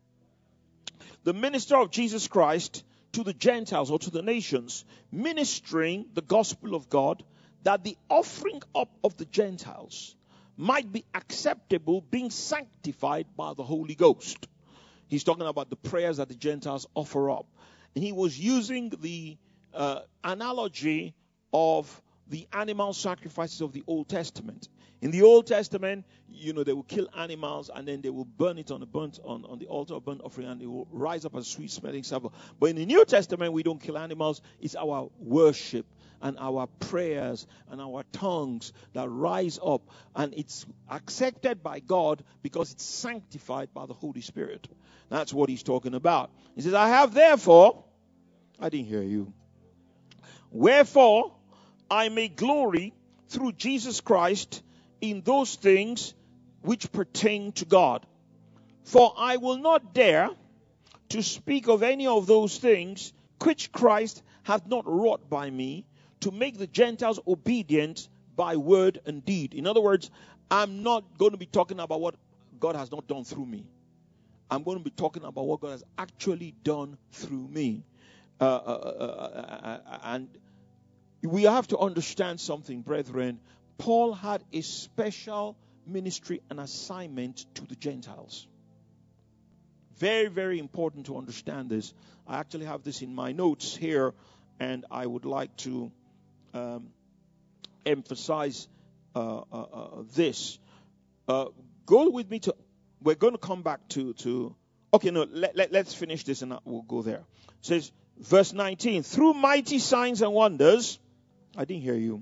the minister of Jesus Christ to the Gentiles or to the nations, ministering the gospel of God, that the offering up of the Gentiles might be acceptable, being sanctified by the Holy Ghost. He's talking about the prayers that the Gentiles offer up. And he was using the uh, analogy of the animal sacrifices of the Old Testament. In the Old Testament, you know, they will kill animals and then they will burn it on the burnt on, on the altar of burnt offering, and it will rise up as sweet smelling savour. But in the New Testament, we don't kill animals. It's our worship and our prayers and our tongues that rise up, and it's accepted by God because it's sanctified by the Holy Spirit. That's what he's talking about. He says, I have therefore, I didn't hear you. Wherefore, I may glory through Jesus Christ in those things which pertain to God. For I will not dare to speak of any of those things which Christ hath not wrought by me, to make the Gentiles obedient by word and deed. In other words, I'm not going to be talking about what God has not done through me. I'm going to be talking about what God has actually done through me. Uh, uh, uh, uh, and we have to understand something, brethren. Paul had a special ministry and assignment to the Gentiles. Very, very important to understand this. I actually have this in my notes here, and I would like to um, emphasize uh, uh, uh, this. Uh, go with me to, we're going to come back to, to okay, no, let, let, let's finish this and we'll go there. It says, verse nineteen, through mighty signs and wonders, I didn't hear you,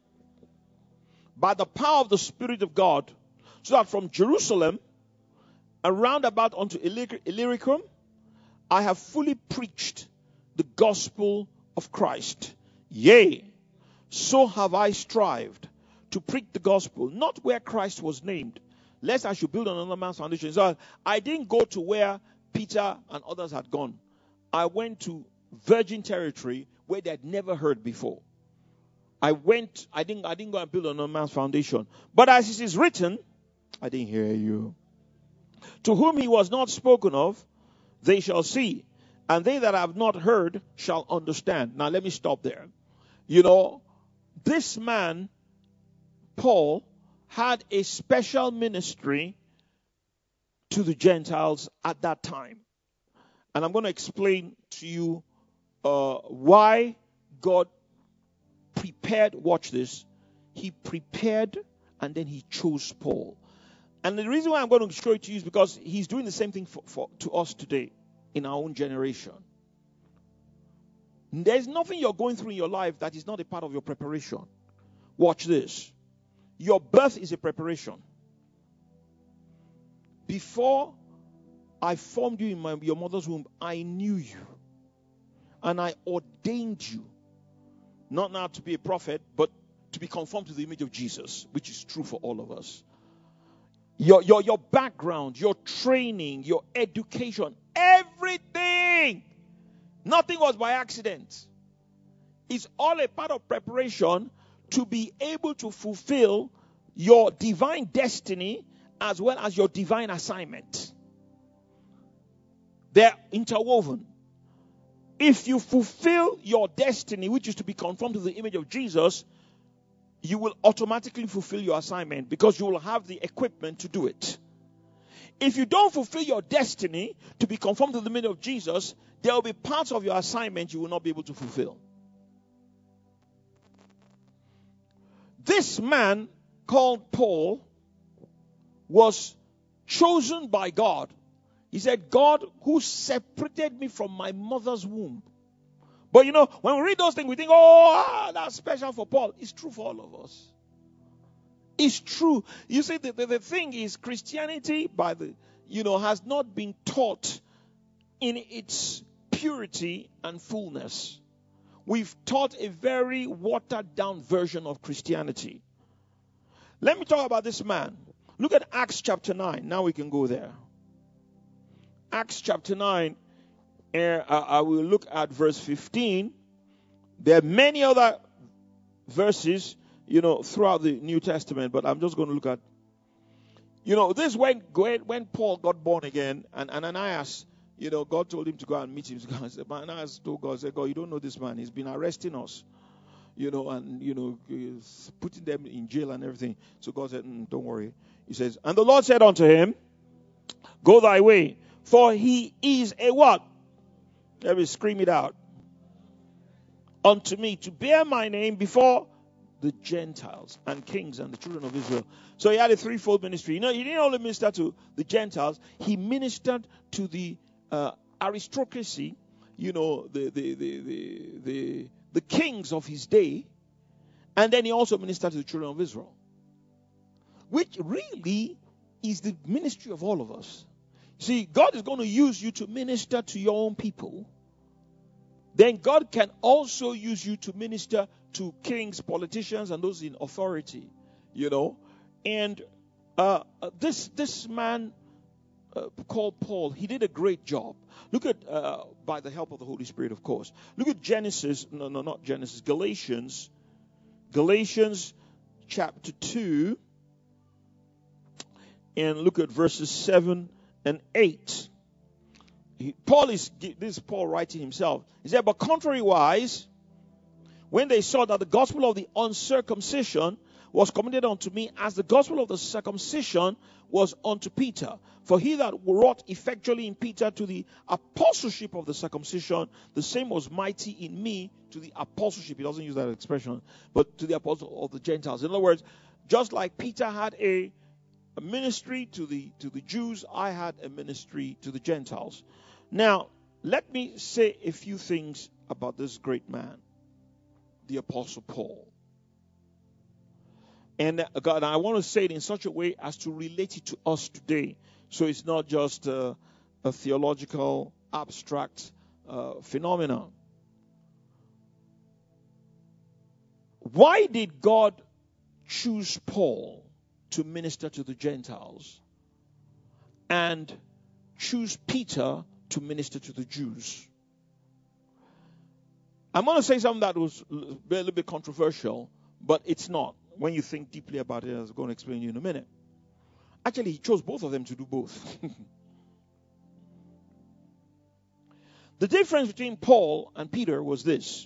by the power of the Spirit of God, so that from Jerusalem and round about unto Illyricum, I have fully preached the gospel of Christ. Yea, so have I strived to preach the gospel, not where Christ was named, lest I should build on another man's foundation. So I didn't go to where Peter and others had gone. I went to virgin territory where they had never heard before. I went, I didn't, I didn't go and build on another man's foundation. But as it is written, I didn't hear you. To whom he was not spoken of, they shall see, and they that have not heard shall understand. Now let me stop there. You know, this man, Paul, had a special ministry to the Gentiles at that time. And I'm going to explain to you uh, why God prepared, watch this, he prepared and then he chose Paul. And the reason why I'm going to show it to you is because he's doing the same thing for, for to us today in our own generation. There's nothing you're going through in your life that is not a part of your preparation. Watch this. Your birth is a preparation. Before I formed you in my, your mother's womb, I knew you. And I ordained you. Not now to be a prophet, but to be conformed to the image of Jesus, which is true for all of us. Your, your, your background, your training, your education, everything. Nothing was by accident. It's all a part of preparation to be able to fulfill your divine destiny as well as your divine assignment. They're interwoven. If you fulfill your destiny, which is to be conformed to the image of Jesus, you will automatically fulfill your assignment because you will have the equipment to do it. If you don't fulfill your destiny to be conformed to the image of Jesus, there will be parts of your assignment you will not be able to fulfill. This man called Paul was chosen by God. He said, God who separated me from my mother's womb. But you know, when we read those things, we think, oh, ah, that's special for Paul. It's true for all of us. It's true. You see, the, the, the thing is, Christianity, by the, you know, has not been taught in its purity and fullness. We've taught a very watered down version of Christianity. Let me talk about this man. Look at Acts chapter nine. Now we can go there. Acts chapter nine. Uh, I will look at verse fifteen. There are many other verses, you know, throughout the New Testament, but I'm just going to look at, you know, this when when Paul got born again, and Ananias, you know, God told him to go and meet him. But Ananias told God, said, God, you don't know this man. He's been arresting us, you know, and, you know, putting them in jail and everything. So God said, mm, don't worry. He says, and the Lord said unto him, go thy way, for he is a what? Let me scream it out. Unto me to bear my name before the Gentiles and kings and the children of Israel. So he had a threefold ministry. You know, he didn't only minister to the Gentiles, he ministered to the uh, aristocracy, you know, the, the, the, the, the, the kings of his day. And then he also ministered to the children of Israel. Which really is the ministry of all of us. See, God is going to use you to minister to your own people. Then God can also use you to minister to kings, politicians, and those in authority, you know. And uh, this this man uh, called Paul, he did a great job. Look at, uh, by the help of the Holy Spirit, of course. Look at Genesis, no, no, not Genesis, Galatians. Galatians chapter two. And look at verses seven and eight. He, Paul is, this is Paul writing himself. He said, but contrariwise, when they saw that the gospel of the uncircumcision was commended unto me as the gospel of the circumcision was unto Peter. For he that wrought effectually in Peter to the apostleship of the circumcision, the same was mighty in me to the apostleship. He doesn't use that expression, but to the apostle of the Gentiles. In other words, just like Peter had a A ministry to the to the Jews, I had a ministry to the Gentiles. Now, let me say a few things about this great man, the Apostle Paul. And God, I want to say it in such a way as to relate it to us today. So it's not just a, a theological, abstract uh, phenomenon. Why did God choose Paul to minister to the Gentiles and choose Peter to minister to the Jews? I'm going to say something that was a little bit controversial, but it's not. When you think deeply about it, as I'm going to explain to you in a minute. Actually, he chose both of them to do both. The difference between Paul and Peter was this.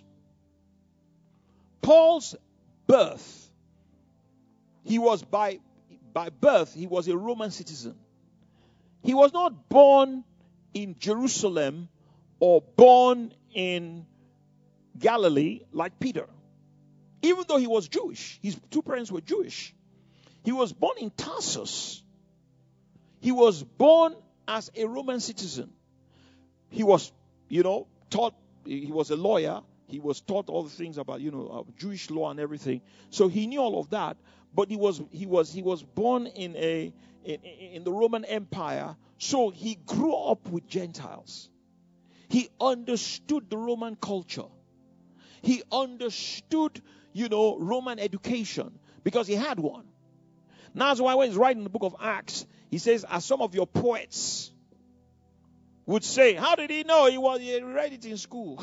Paul's birth, he was by, by birth, he was a Roman citizen. He was not born in Jerusalem or born in Galilee like Peter. Even though he was Jewish, his two parents were Jewish. He was born in Tarsus. He was born as a Roman citizen. He was, you know, taught, he was a lawyer. He was taught all the things about, you know, uh, Jewish law and everything. So he knew all of that. But he was, he was, he was born in a, in, in the Roman Empire. So he grew up with Gentiles. He understood the Roman culture. He understood, you know, Roman education because he had one. Now, that's why when he's writing the book of Acts, he says, as some of your poets would say, how did he know? He was he read it in school.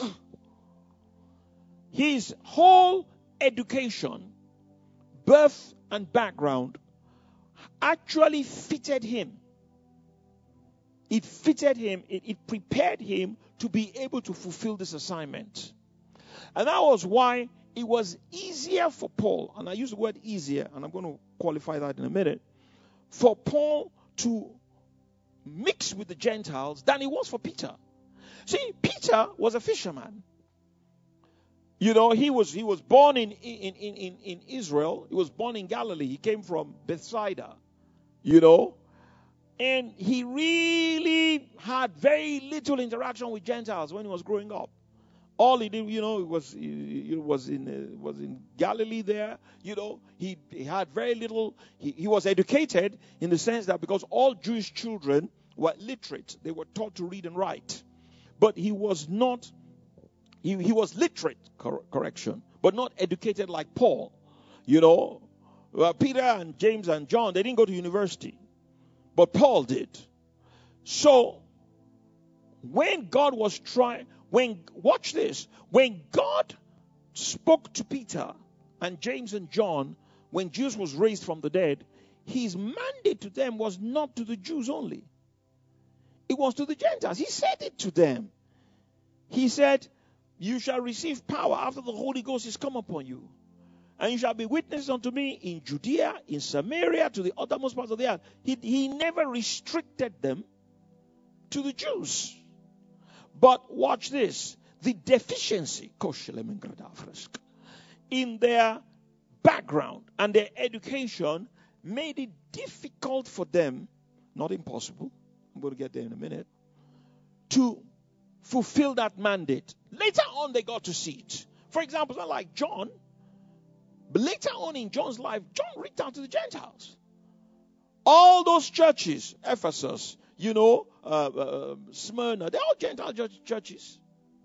His whole education, birth and background actually fitted him. It fitted him. It, it prepared him to be able to fulfill this assignment. And that was why it was easier for Paul, and I use the word easier, and I'm going to qualify that in a minute, for Paul to mix with the Gentiles than it was for Peter. See, Peter was a fisherman. You know, he was he was born in, in, in, in, in Israel. He was born in Galilee. He came from Bethsaida, you know. And he really had very little interaction with Gentiles when he was growing up. All he did, you know, was he was in uh, was in Galilee there. You know, he, he had very little. He, he was educated in the sense that because all Jewish children were literate, they were taught to read and write. But he was not. He he was literate, cor- correction, but not educated like Paul. You know, well, Peter and James and John, they didn't go to university, but Paul did. So when God was trying. When, watch this, when God spoke to Peter and James and John, when Jesus was raised from the dead, his mandate to them was not to the Jews only. It was to the Gentiles. He said it to them. He said, you shall receive power after the Holy Ghost is come upon you. And you shall be witnesses unto me in Judea, in Samaria, to the uttermost parts of the earth. He, he never restricted them to the Jews. But watch this, the deficiency in their background and their education made it difficult for them, not impossible, I'm going to get there in a minute, to fulfill that mandate. Later on they got to see it. For example, not like John, but later on in John's life, John reached out to the Gentiles. All those churches, Ephesus, you know, uh, uh, Smyrna, they're all Gentile churches.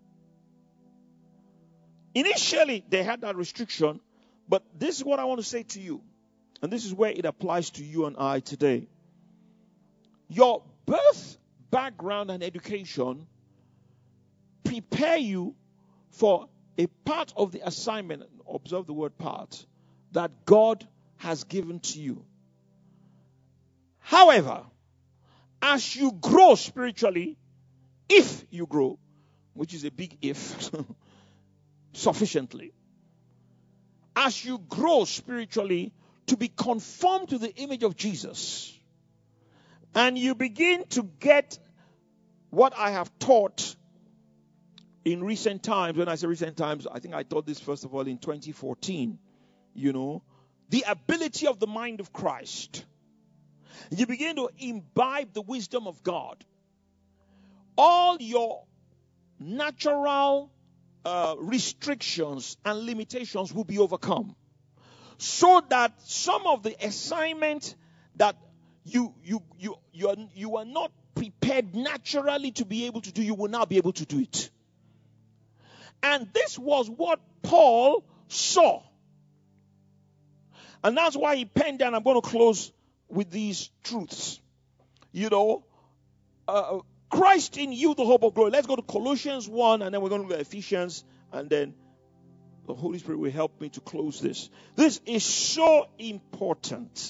Initially, they had that restriction, but this is what I want to say to you, and this is where it applies to you and I today. Your birth, background, and education prepare you for a part of the assignment, observe the word part, that God has given to you. However, as you grow spiritually, if you grow, which is a big if, sufficiently, as you grow spiritually to be conformed to the image of Jesus, and you begin to get what I have taught in recent times. When I say recent times, I think I taught this first of all in twenty fourteen, you know, the ability of the mind of Christ. You begin to imbibe the wisdom of God. All your natural uh, restrictions and limitations will be overcome. So that some of the assignment that you you you you are, you are not prepared naturally to be able to do, you will now be able to do it. And this was what Paul saw And that's why he penned down, I'm going to close with these truths. You know, uh, Christ in you, the hope of glory. Let's go to Colossians one, and then we're going to look at Ephesians, and then the Holy Spirit will help me to close this. This is so important.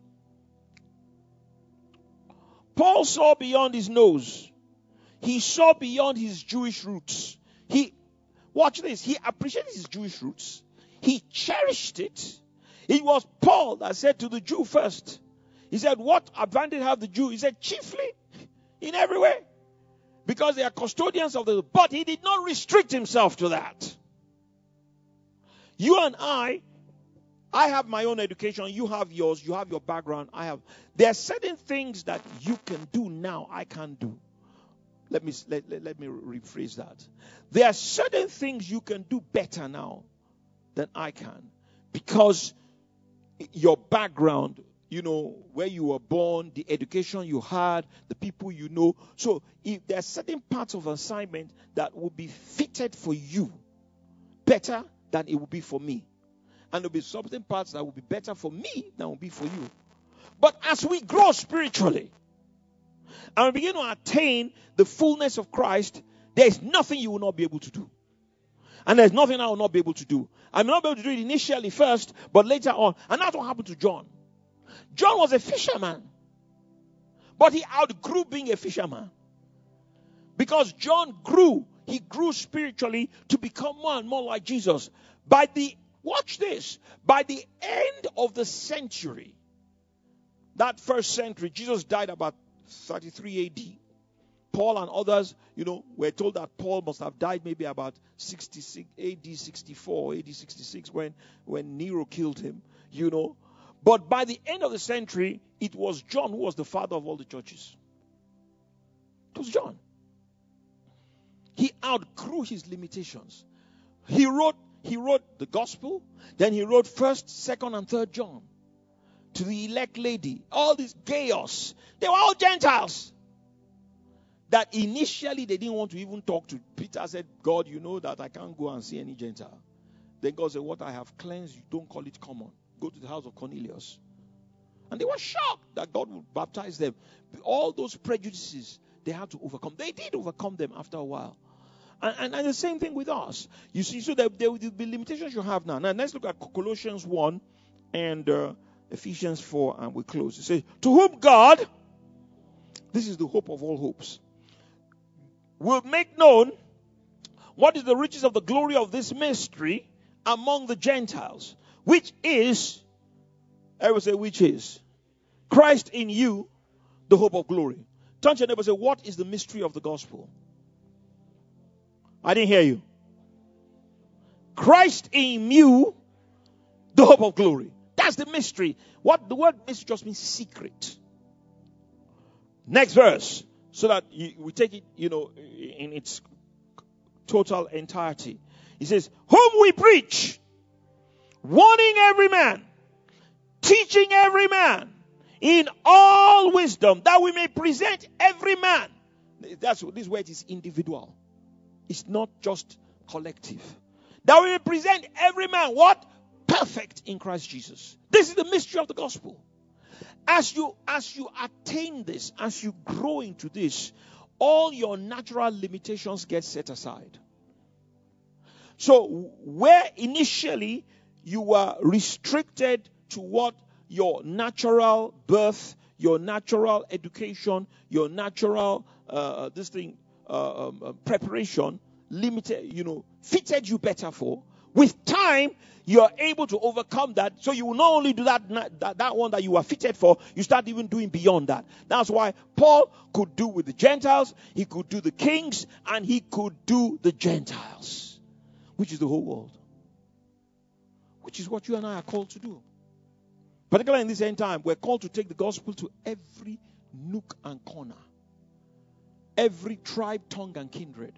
Paul saw beyond his nose. He saw beyond his Jewish roots. He, watch this, he appreciated his Jewish roots. He cherished it. It was Paul that said to the Jew first. He said, what advantage have the Jew? He said, chiefly, in every way. Because they are custodians of the, but he did not restrict himself to that. You and I, I have my own education, you have yours, you have your background, I have. There are certain things that you can do now, I can't do. Let me, let, let, let me rephrase that. There are certain things you can do better now than I can. Because your background, you know, where you were born, the education you had, the people you know. So if there are certain parts of assignment that will be fitted for you better than it will be for me. And there will be certain parts that will be better for me than will be for you. But as we grow spiritually and we begin to attain the fullness of Christ, there is nothing you will not be able to do. And there's nothing I will not be able to do. I may not be able to do it initially first, but later on. And that's what happened to John. John was a fisherman. But he outgrew being a fisherman. Because John grew. He grew spiritually to become more and more like Jesus. By the, watch this, by the end of the century, that first century, Jesus died about thirty-three A D. Paul and others, you know, were told that Paul must have died maybe about sixty-six A D sixty-four, A D sixty-six when, when Nero killed him, you know. But by the end of the century, it was John who was the father of all the churches. It was John. He outgrew his limitations. He wrote, he wrote the gospel, then he wrote first, second, and third John to the elect lady. All this chaos. They were all Gentiles. That initially they didn't want to even talk to. Peter said, God, you know that I can't go and see any Gentile. Then God said, what I have cleansed, you don't call it common. Go to the house of Cornelius. And they were shocked that God would baptize them. All those prejudices, they had to overcome. They did overcome them after a while. And, and, and the same thing with us. You see, so there, there will be limitations you have now. Now, let's look at Colossians one and uh, Ephesians four, and we close. It says, to whom God, this is the hope of all hopes, will make known what is the riches of the glory of this mystery among the Gentiles, which is, I will say, which is Christ in you, the hope of glory. Turn to your neighbor and say, what is the mystery of the gospel? I didn't hear you. Christ in you, the hope of glory. That's the mystery. What the word mystery just means secret. Next verse, so that you, we take it, you know, in its total entirety. He says, whom we preach, warning every man, teaching every man in all wisdom, that we may present every man. That's this word is individual. It's not just collective. That we may present every man what? Perfect in Christ Jesus. This is the mystery of the gospel. As you, as you attain this, as you grow into this, all your natural limitations get set aside. So where initially you were restricted to what your natural birth, your natural education, your natural uh, this thing uh, um, uh, preparation, limited, you know, fitted you better for. With time, you are able to overcome that. So you will not only do that, that, that one that you were fitted for, you start even doing beyond that. That's why Paul could do with the Gentiles, he could do the kings, and he could do the Gentiles, which is the whole world. Which is what you and I are called to do. Particularly in this end time, we're called to take the gospel to every nook and corner. Every tribe, tongue, and kindred.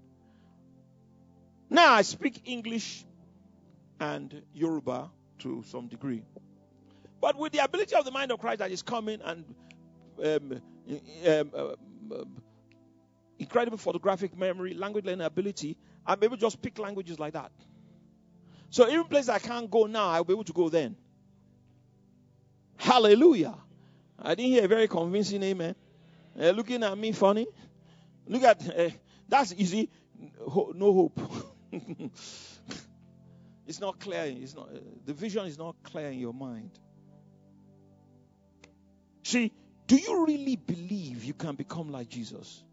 Now, I speak English and Yoruba to some degree. But with the ability of the mind of Christ that is coming and um, um, uh, incredible photographic memory, language learning ability, I'm able to just pick languages like that. So even places I can't go now, I'll be able to go then. Hallelujah. I didn't hear a very convincing amen. Uh, looking at me funny. Look at, uh, that's easy. Ho- no hope. It's not clear. It's not, uh, the vision is not clear in your mind. See, do you really believe you can become like Jesus?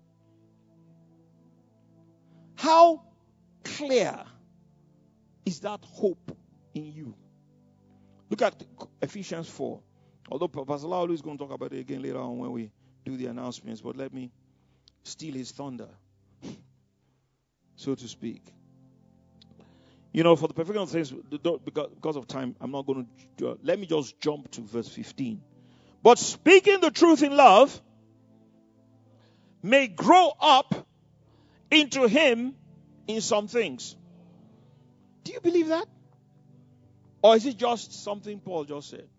How clear is that hope in you? Look at Ephesians four. Although Pastor Laulu is going to talk about it again later on when we do the announcements, but let me steal his thunder, so to speak. You know, for the perfection of things, because of time, I'm not going to. Uh, let me just jump to verse fifteen. But speaking the truth in love may grow up into him in some things. Do you believe that? Or is it just something Paul just said?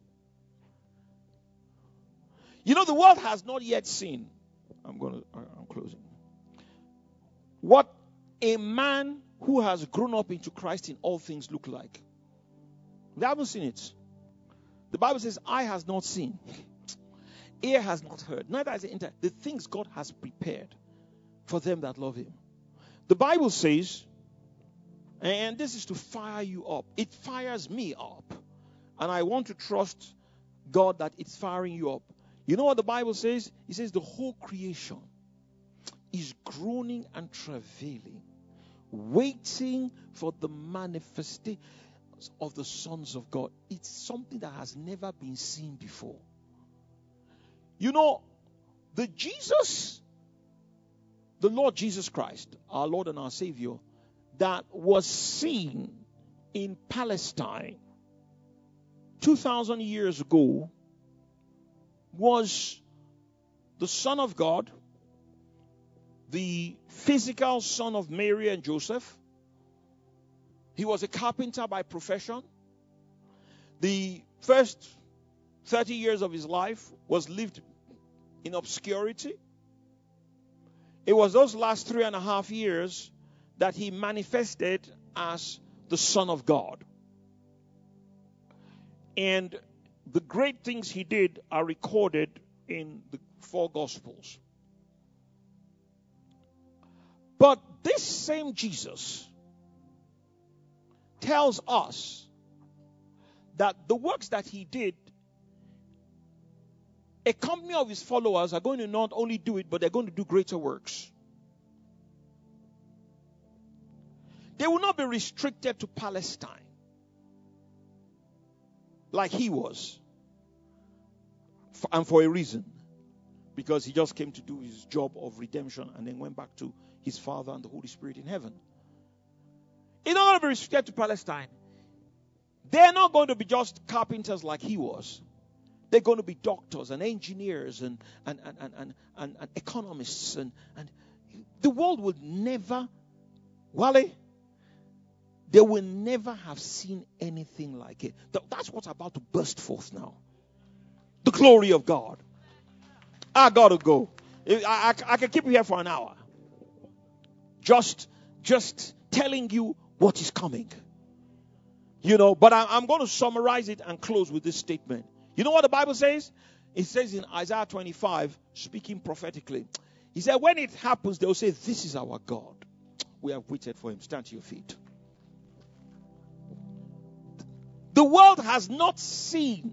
You know, the world has not yet seen. I'm going to, I'm closing. What a man who has grown up into Christ in all things look like. They haven't seen it. The Bible says, eye has not seen, ear has not heard, neither has it entered the things God has prepared for them that love him. The Bible says, and this is to fire you up. It fires me up. And I want to trust God that it's firing you up. You know what the Bible says? It says the whole creation is groaning and travailing, waiting for the manifestation of the sons of God. It's something that has never been seen before. You know, the Jesus, the Lord Jesus Christ, our Lord and our Savior, that was seen in Palestine two thousand years ago was the Son of God, the physical son of Mary and Joseph. He was a carpenter by profession. The first thirty years of his life was lived in obscurity. It was those last three and a half years that he manifested as the Son of God. And the great things he did are recorded in the four Gospels. But this same Jesus tells us that the works that he did, a company of his followers are going to not only do it, but they're going to do greater works. They will not be restricted to Palestine like he was. And for a reason. Because he just came to do his job of redemption and then went back to his Father and the Holy Spirit in heaven. It's not going to be restricted to Palestine. They're not going to be just carpenters like he was. They're going to be doctors and engineers and, and, and, and, and, and, and economists. And, and the world would never, Wale, they will never have seen anything like it. That's what's about to burst forth now. The glory of God. I got to go. I, I, I can keep you here for an hour. Just, just telling you what is coming. You know, but I, I'm going to summarize it and close with this statement. You know what the Bible says? It says in Isaiah twenty-five, speaking prophetically. He said, when it happens, they'll say, this is our God. We have waited for him. Stand to your feet. The world has not seen.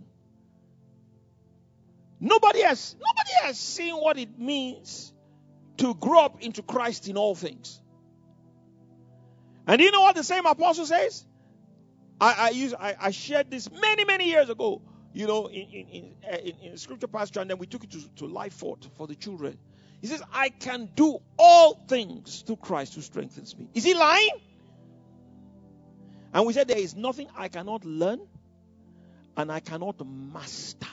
Nobody has, nobody has seen what it means to grow up into Christ in all things. And you know what the same apostle says? I, I use I, I shared this many, many years ago, you know, in in, in, in, in scripture pastor, and then we took it to, to Life Fort for the children. He says, I can do all things through Christ who strengthens me. Is he lying? And we said there is nothing I cannot learn and I cannot master.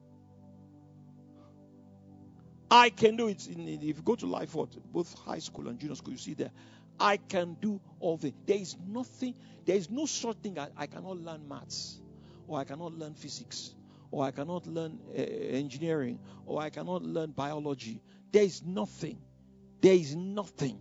I can do it. In, if you go to Life Fort, both high school and junior school, you see there, I can do all things. There is nothing, there is no such thing I, I cannot learn maths, or I cannot learn physics, or I cannot learn uh, engineering, or I cannot learn biology. There is nothing. There is nothing.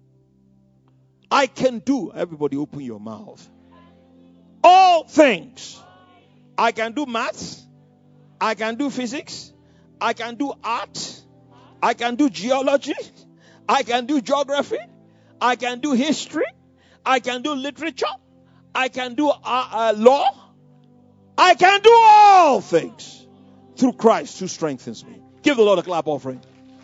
I can do. Everybody open your mouth. All things. I can do maths. I can do physics. I can do art. I can do geology. I can do geography. I can do history. I can do literature. I can do uh, uh, law. I can do all things through Christ who strengthens me. Give the Lord a clap offering.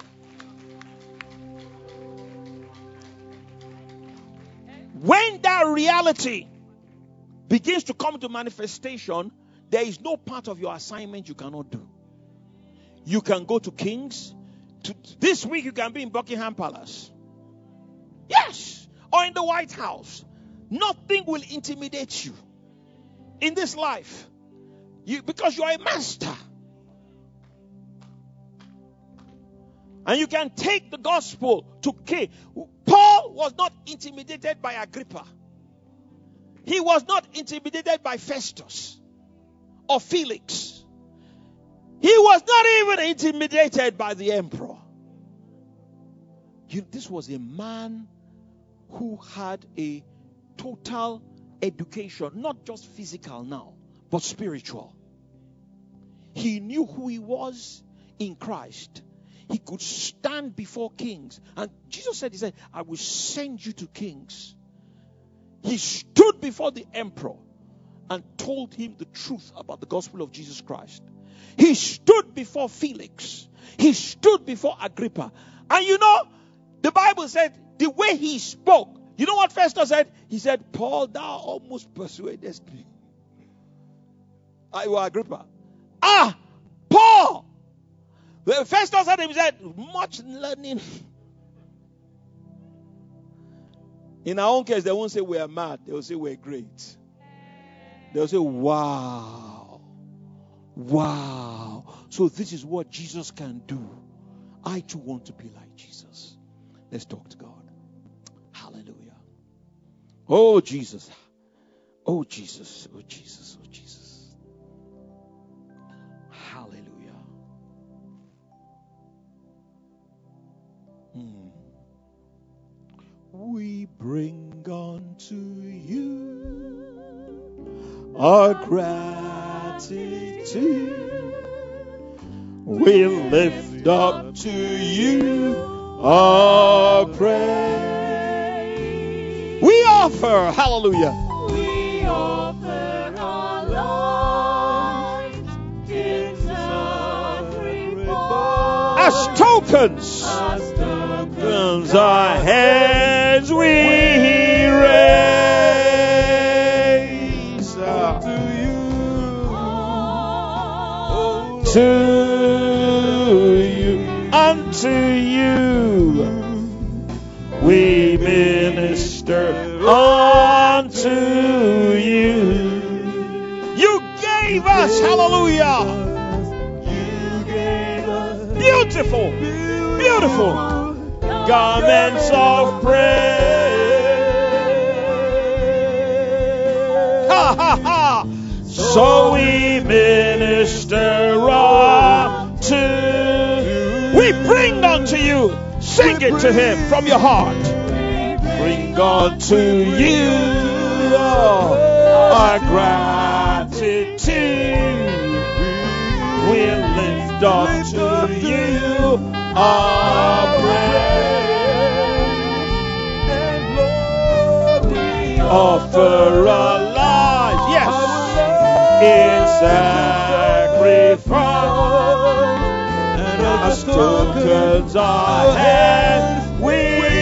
When that reality begins to come to manifestation, there is no part of your assignment you cannot do. You can go to Kings. To, this week you can be in Buckingham Palace. Yes. Or in the White House. Nothing will intimidate you in this life. You, because you are a master. And you can take the gospel to King. Paul was not intimidated by Agrippa. He was not intimidated by Festus or Felix. He was not even intimidated by the emperor. You, this was a man who had a total education, not just physical now, but spiritual. He knew who he was in Christ. He could stand before kings. And Jesus said, he said, I will send you to kings. He stood before the emperor and told him the truth about the gospel of Jesus Christ. He stood before Felix. He stood before Agrippa. And you know, the Bible said, the way he spoke, you know what Festus said? He said, Paul, thou almost persuadest me. I was Agrippa. Ah, Paul! When Festus said him, he said, much learning. In our own case, they won't say we're mad. They will say we're great. They will say, wow. Wow. So this is what Jesus can do. I too want to be like Jesus. Let's talk to God. Hallelujah. Oh, Jesus. Oh, Jesus. Oh, Jesus. Oh, Jesus. Hallelujah. Hmm. We bring unto you our gratitude. We lift up to you our praise. We offer, hallelujah. We offer our lives in sacrifice. As tokens, As tokens, our hands we raise to you, to you, unto you. We minister unto you. You gave us, hallelujah, you gave us beautiful, beautiful garments of praise. Ha ha ha. So we minister unto. We bring unto you. Sing it to him from your heart. Bring unto you our gratitude. We lift up to you our praise. Offer our lives, yes, in sacrifice. And as tokens our hands we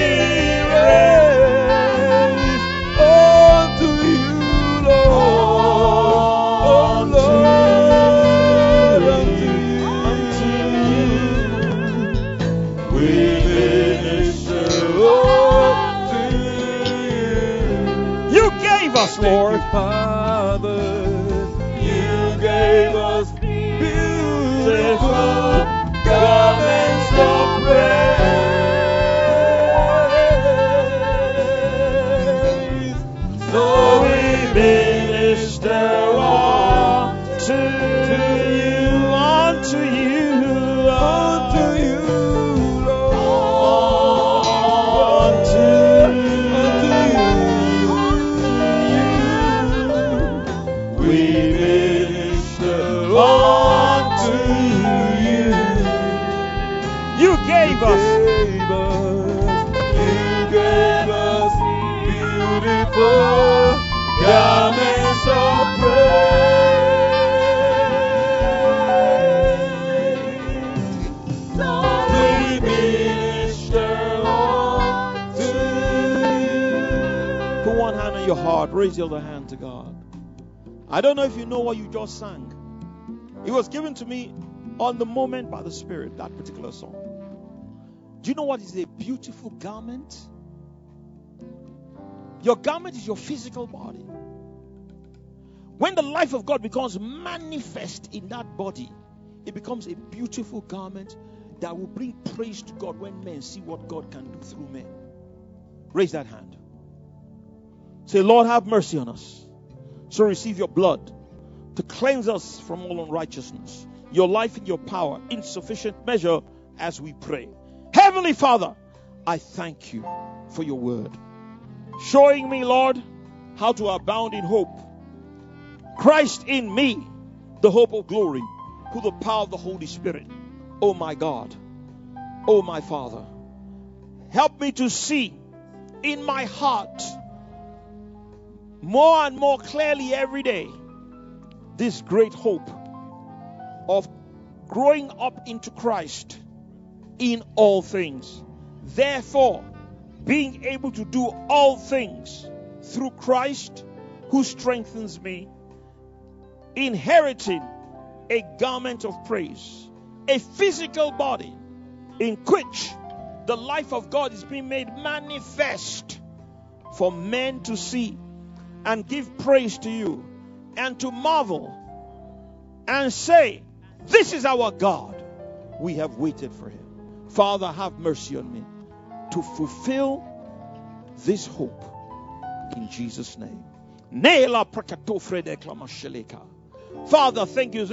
raise unto you, Lord, unto you, we minister unto you. You gave us, Lord, Father, you gave us beautiful garments of praise. so we minister unto you, unto you, Unto you, Lord, unto you. We minister unto in your heart, raise your other hand to God. I don't know if you know what you just sang. It was given to me on the moment by the Spirit, that particular song. Do you know what is a beautiful garment? Your garment is your physical body. When the life of God becomes manifest in that body, it becomes a beautiful garment that will bring praise to God when men see what God can do through men. Raise that hand. Say, Lord, have mercy on us. So receive your blood to cleanse us from all unrighteousness. Your life and your power in sufficient measure as we pray. Heavenly Father, I thank you for your word. Showing me, Lord, how to abound in hope. Christ in me, the hope of glory, through the power of the Holy Spirit. Oh my God, oh my Father, help me to see in my heart more and more clearly every day this great hope of growing up into Christ in all things. Therefore, being able to do all things through Christ who strengthens me, inheriting a garment of praise, a physical body in which the life of God is being made manifest for men to see and give praise to you and to marvel and say, this is our God. We have waited for him. Father, have mercy on me to fulfill this hope in Jesus' name. Father, thank you.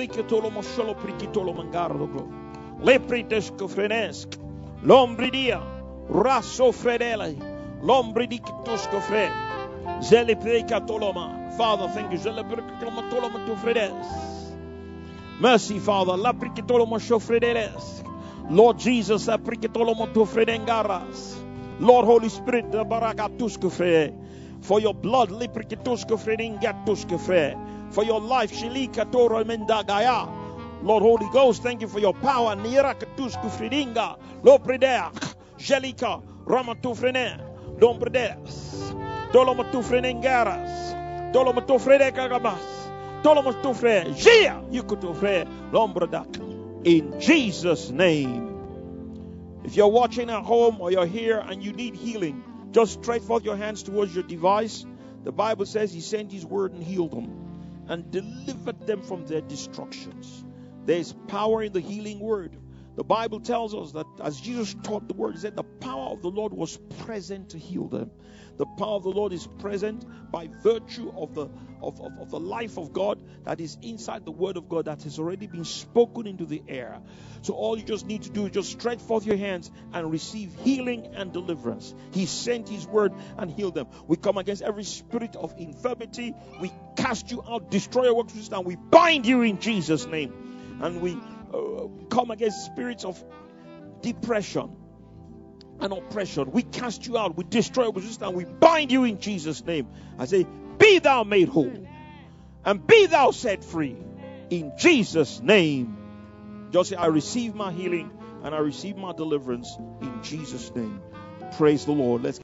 Lombridia, Rasso Fredele, Lombridictusco Fred, Zelipreca Toloma. Father, thank you. Zelipreca Toloma to Fredes. Mercy, Father. Lapricitoloma Shofredes. Lord Jesus, Apricitoloma to Fredengaras. Lord Holy Spirit, the Baragatusco Fred. For your blood, Liprikitusco Fredingatusco Fred. For your life, Shilika Toro Mendagaya. Lord Holy Ghost, thank you for your power. Nirakatusco Fredinga. Lopredea. Jelika. Ramatufrene. Lombredes. Dolomatufrenengaras. Dolomatufredekagabas. Dolomatufre. Gia. Yukutufre. Lombredak. In Jesus' name. If you're watching at home or you're here and you need healing, just stretch forth your hands towards your device. The Bible says he sent his word and healed them and delivered them from their destructions. There's power in the healing word. The Bible tells us that as Jesus taught the word, he said the power of the Lord was present to heal them. The power of the Lord is present by virtue of the of, of, of the life of God that is inside the word of God that has already been spoken into the air. So all you just need to do is just stretch forth your hands and receive healing and deliverance. He sent his word and healed them. We come against every spirit of infirmity. We cast you out, destroy your works, and we bind you in Jesus' name. And we uh, come against spirits of depression and oppression. We cast you out. We destroy your resistance and we bind you in Jesus' name. I say, be thou made whole and be thou set free in Jesus' name. Just say, I receive my healing and I receive my deliverance in Jesus' name. Praise the Lord. Let's